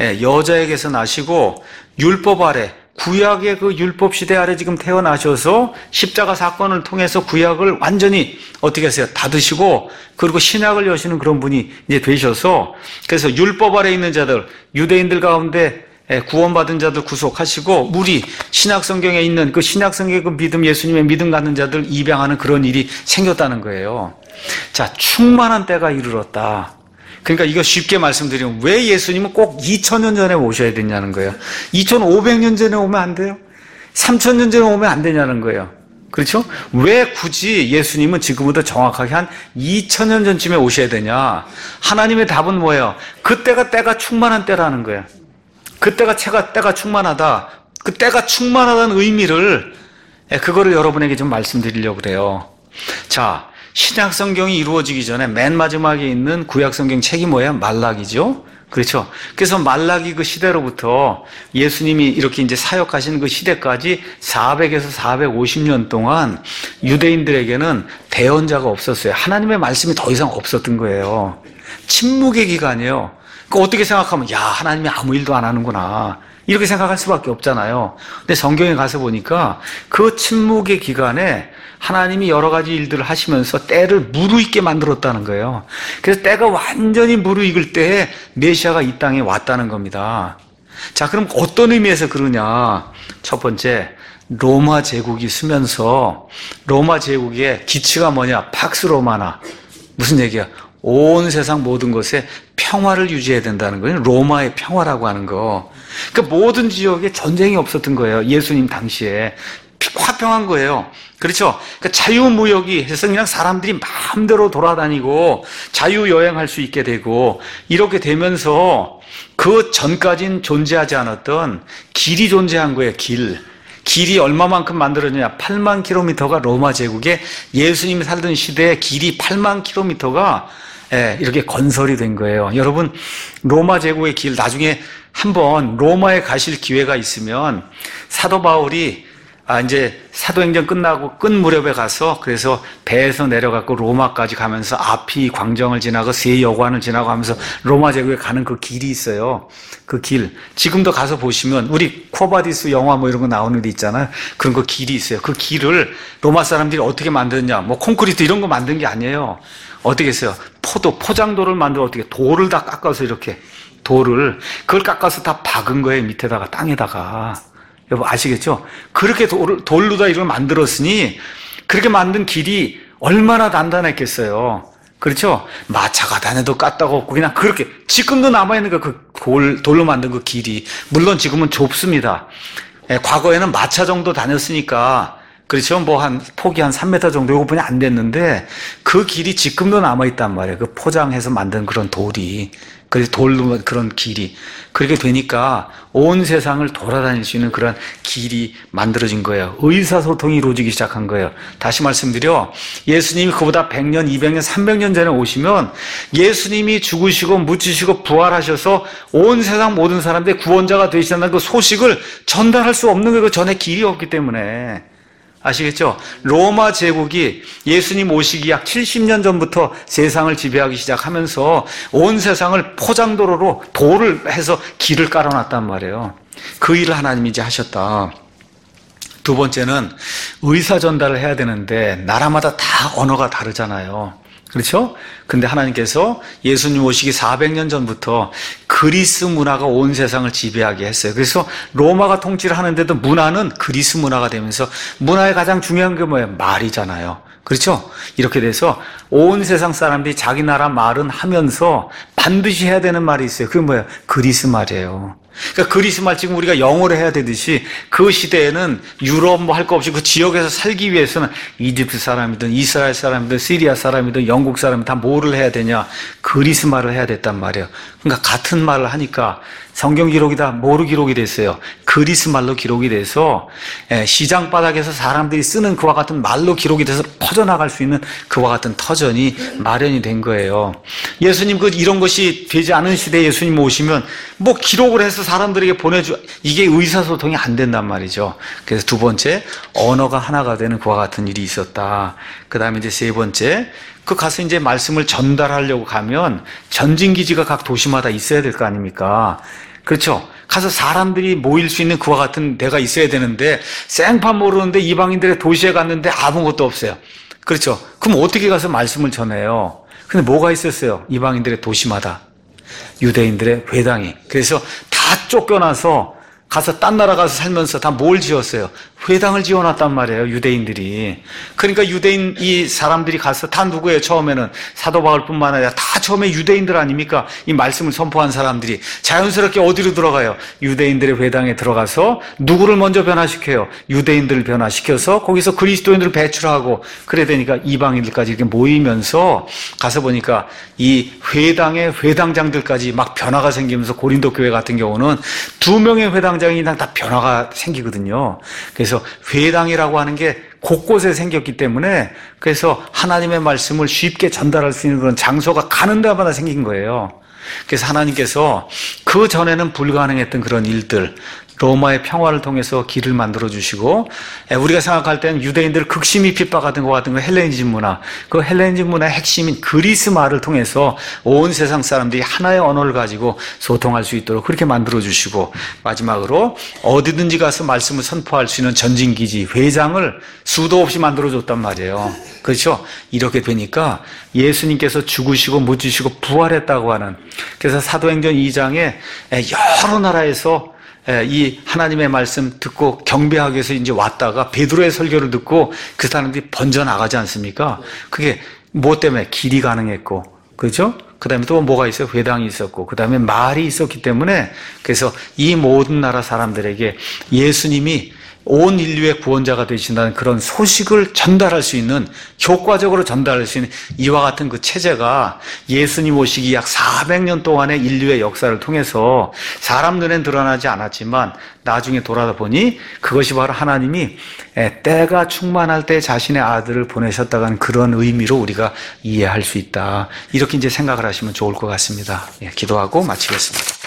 여자에게서 나시고 율법 아래, 구약의 그 율법 시대 아래 지금 태어나셔서 십자가 사건을 통해서 구약을 완전히 어떻게 하세요? 닫으시고 그리고 신약을 여시는 그런 분이 이제 되셔서 그래서 율법 아래 있는 자들, 유대인들 가운데 구원받은 자들 구속하시고 우리 신약 성경에 있는 그 신약 성경의 그 믿음, 예수님의 믿음 갖는 자들 입양하는 그런 일이 생겼다는 거예요. 자, 충만한 때가 이르렀다. 그러니까 이거 쉽게 말씀드리면 왜 예수님은 꼭 이천 년 전에 오셔야 되냐는 거예요. 이천오백 년 전에 오면 안 돼요? 삼천 년 전에 오면 안 되냐는 거예요. 그렇죠? 왜 굳이 예수님은 지금보다 정확하게 한 이천 년 전쯤에 오셔야 되냐? 하나님의 답은 뭐예요? 그때가 때가 충만한 때라는 거예요. 그때가 때가, 때가 충만하다. 그 때가 충만하다는 의미를 그거를 여러분에게 좀 말씀드리려고 그래요. 자, 신약 성경이 이루어지기 전에 맨 마지막에 있는 구약 성경 책이 뭐예요? 말라기죠. 그렇죠. 그래서 말라기 그 시대로부터 예수님이 이렇게 이제 사역하신 그 시대까지 사백에서 사백오십 년 동안 유대인들에게는 대언자가 없었어요. 하나님의 말씀이 더 이상 없었던 거예요. 침묵의 기간이에요. 그 어떻게 생각하면 야, 하나님이 아무 일도 안 하는구나. 이렇게 생각할 수밖에 없잖아요. 근데 성경에 가서 보니까 그 침묵의 기간에 하나님이 여러 가지 일들을 하시면서 때를 무르익게 만들었다는 거예요. 그래서 때가 완전히 무르익을 때에 메시아가 이 땅에 왔다는 겁니다. 자, 그럼 어떤 의미에서 그러냐? 첫 번째, 로마 제국이 쓰면서 로마 제국의 기치가 뭐냐? 팍스 로마나. 무슨 얘기야? 온 세상 모든 것에 평화를 유지해야 된다는 거예요. 로마의 평화라고 하는 거. 그러니까 모든 지역에 전쟁이 없었던 거예요. 예수님 당시에. 화평한 거예요. 그렇죠? 그러니까 자유무역이 해서 그냥 사람들이 마음대로 돌아다니고 자유여행할 수 있게 되고 이렇게 되면서 그 전까지는 존재하지 않았던 길이 존재한 거예요. 길. 길이 얼마만큼 만들어지냐? 팔만 킬로미터가 로마 제국에 예수님이 살던 시대에 길이 팔만 킬로미터가 예, 이렇게 건설이 된 거예요. 여러분, 로마 제국의 길 나중에 한번 로마에 가실 기회가 있으면 사도 바울이 아, 이제 사도행전 끝나고 끝 무렵에 가서 그래서 배에서 내려가고 로마까지 가면서 아피 광정을 지나고 세 여관을 지나고 하면서 로마 제국에 가는 그 길이 있어요. 그 길. 지금도 가서 보시면 우리 코바디스 영화 뭐 이런 거 나오는 데 있잖아요. 그런 그 길이 있어요. 그 길을 로마 사람들이 어떻게 만드냐? 뭐 콘크리트 이런 거 만든 게 아니에요. 어떻게 했어요? 포도, 포장도를 만들어 어떻게 돌을 다 깎아서 이렇게 돌을 그걸 깎아서 다 박은 거예요. 밑에다가 땅에다가. 여러분 아시겠죠? 그렇게 돌, 돌로 다 이걸 만들었으니 그렇게 만든 길이 얼마나 단단했겠어요. 그렇죠? 마차가 다녀도 까딱 없고 그냥 그렇게 지금도 남아있는 거 그 돌, 돌로 만든 그 길이 물론 지금은 좁습니다. 예, 과거에는 마차 정도 다녔으니까 그렇죠? 뭐 한 폭이 한 삼 미터 정도 요것뿐이 안 됐는데 그 길이 지금도 남아있단 말이에요. 그 포장해서 만든 그런 돌이. 그래서 돌로 그런 길이. 그렇게 되니까 온 세상을 돌아다닐 수 있는 그런 길이 만들어진 거예요. 의사소통이 이루어지기 시작한 거예요. 다시 말씀드려, 예수님이 그보다 백 년, 이백 년, 삼백 년 전에 오시면 예수님이 죽으시고 묻히시고 부활하셔서 온 세상 모든 사람들의 구원자가 되시다는 그 소식을 전달할 수 없는 거예요. 그 전에 길이 없기 때문에. 아시겠죠? 로마 제국이 예수님 오시기 약 칠십 년 전부터 세상을 지배하기 시작하면서 온 세상을 포장도로로 돌을 해서 길을 깔아놨단 말이에요. 그 일을 하나님이 이제 하셨다. 두 번째는 의사 전달을 해야 되는데 나라마다 다 언어가 다르잖아요. 그렇죠? 근데 하나님께서 예수님 오시기 사백 년 전부터 그리스 문화가 온 세상을 지배하게 했어요. 그래서 로마가 통치를 하는데도 문화는 그리스 문화가 되면서 문화의 가장 중요한 게 뭐예요? 말이잖아요. 그렇죠? 이렇게 돼서 온 세상 사람들이 자기 나라 말은 하면서 반드시 해야 되는 말이 있어요. 그게 뭐예요? 그리스 말이에요. 그러니까 그리스 말 지금 우리가 영어로 해야 되듯이 그 시대에는 유럽 뭐 할 거 없이 그 지역에서 살기 위해서는 이집트 사람이든 이스라엘 사람이든 시리아 사람이든 영국 사람이든 다 뭐를 해야 되냐? 그리스 말을 해야 됐단 말이에요. 그러니까 같은 말을 하니까 성경 기록이 다 뭐로 기록이 됐어요? 그리스 말로 기록이 돼서 시장 바닥에서 사람들이 쓰는 그와 같은 말로 기록이 돼서 퍼져나갈 수 있는 그와 같은 터전이 마련이 된 거예요. 예수님 그 이런 것이 되지 않은 시대에 예수님 오시면 뭐 기록을 해서 사람들에게 보내주, 이게 의사소통이 안 된단 말이죠. 그래서 두 번째, 언어가 하나가 되는 그와 같은 일이 있었다. 그 다음에 이제 세 번째, 그 가서 이제 말씀을 전달하려고 가면 전진기지가 각 도시마다 있어야 될 거 아닙니까? 그렇죠? 가서 사람들이 모일 수 있는 그와 같은 데가 있어야 되는데 생판 모르는데 이방인들의 도시에 갔는데 아무것도 없어요. 그렇죠? 그럼 어떻게 가서 말씀을 전해요? 근데 뭐가 있었어요? 이방인들의 도시마다. 유대인들의 회당이. 그래서 다 쫓겨나서 가서 딴 나라 가서 살면서 다 뭘 지었어요? 회당을 지어놨단 말이에요, 유대인들이. 그러니까 유대인 이 사람들이 가서 다 누구예요? 처음에는 사도 바울뿐만 아니라 다 처음에 유대인들 아닙니까? 이 말씀을 선포한 사람들이 자연스럽게 어디로 들어가요? 유대인들의 회당에 들어가서 누구를 먼저 변화시켜요? 유대인들을 변화시켜서 거기서 그리스도인들을 배출하고 그래야 되니까 이방인들까지 이렇게 모이면서 가서 보니까 이 회당의 회당장들까지 막 변화가 생기면서 고린도 교회 같은 경우는 두 명의 회당장이 다 변화가 생기거든요. 그래서 회당이라고 하는 게 곳곳에 생겼기 때문에 그래서 하나님의 말씀을 쉽게 전달할 수 있는 그런 장소가 가는 데마다 생긴 거예요. 그래서 하나님께서 그 전에는 불가능했던 그런 일들, 로마의 평화를 통해서 길을 만들어 주시고, 우리가 생각할 때는 유대인들 극심히 핍박하던 것 같은 그 헬레니즘 문화, 그 헬레니즘 문화의 핵심인 그리스 말을 통해서 온 세상 사람들이 하나의 언어를 가지고 소통할 수 있도록 그렇게 만들어 주시고, 마지막으로 어디든지 가서 말씀을 선포할 수 있는 전진기지, 회장을 수도 없이 만들어 줬단 말이에요. 그렇죠? 이렇게 되니까 예수님께서 죽으시고 묻히시고 부활했다고 하는, 그래서 사도행전 이 장에 여러 나라에서 이 하나님의 말씀 듣고 경배하기 위해서 이제 왔다가 베드로의 설교를 듣고 그 사람들이 번져 나가지 않습니까? 그게 뭐 때문에? 길이 가능했고, 그렇죠? 그 다음에 또 뭐가 있어요? 회당이 있었고, 그 다음에 말이 있었기 때문에, 그래서 이 모든 나라 사람들에게 예수님이 온 인류의 구원자가 되신다는 그런 소식을 전달할 수 있는, 효과적으로 전달할 수 있는 이와 같은 그 체제가 예수님 오시기 약 사백 년 동안의 인류의 역사를 통해서 사람 눈엔 드러나지 않았지만 나중에 돌아다 보니 그것이 바로 하나님이 때가 충만할 때 자신의 아들을 보내셨다는 그런 의미로 우리가 이해할 수 있다. 이렇게 이제 생각을 하시면 좋을 것 같습니다. 예, 기도하고 마치겠습니다.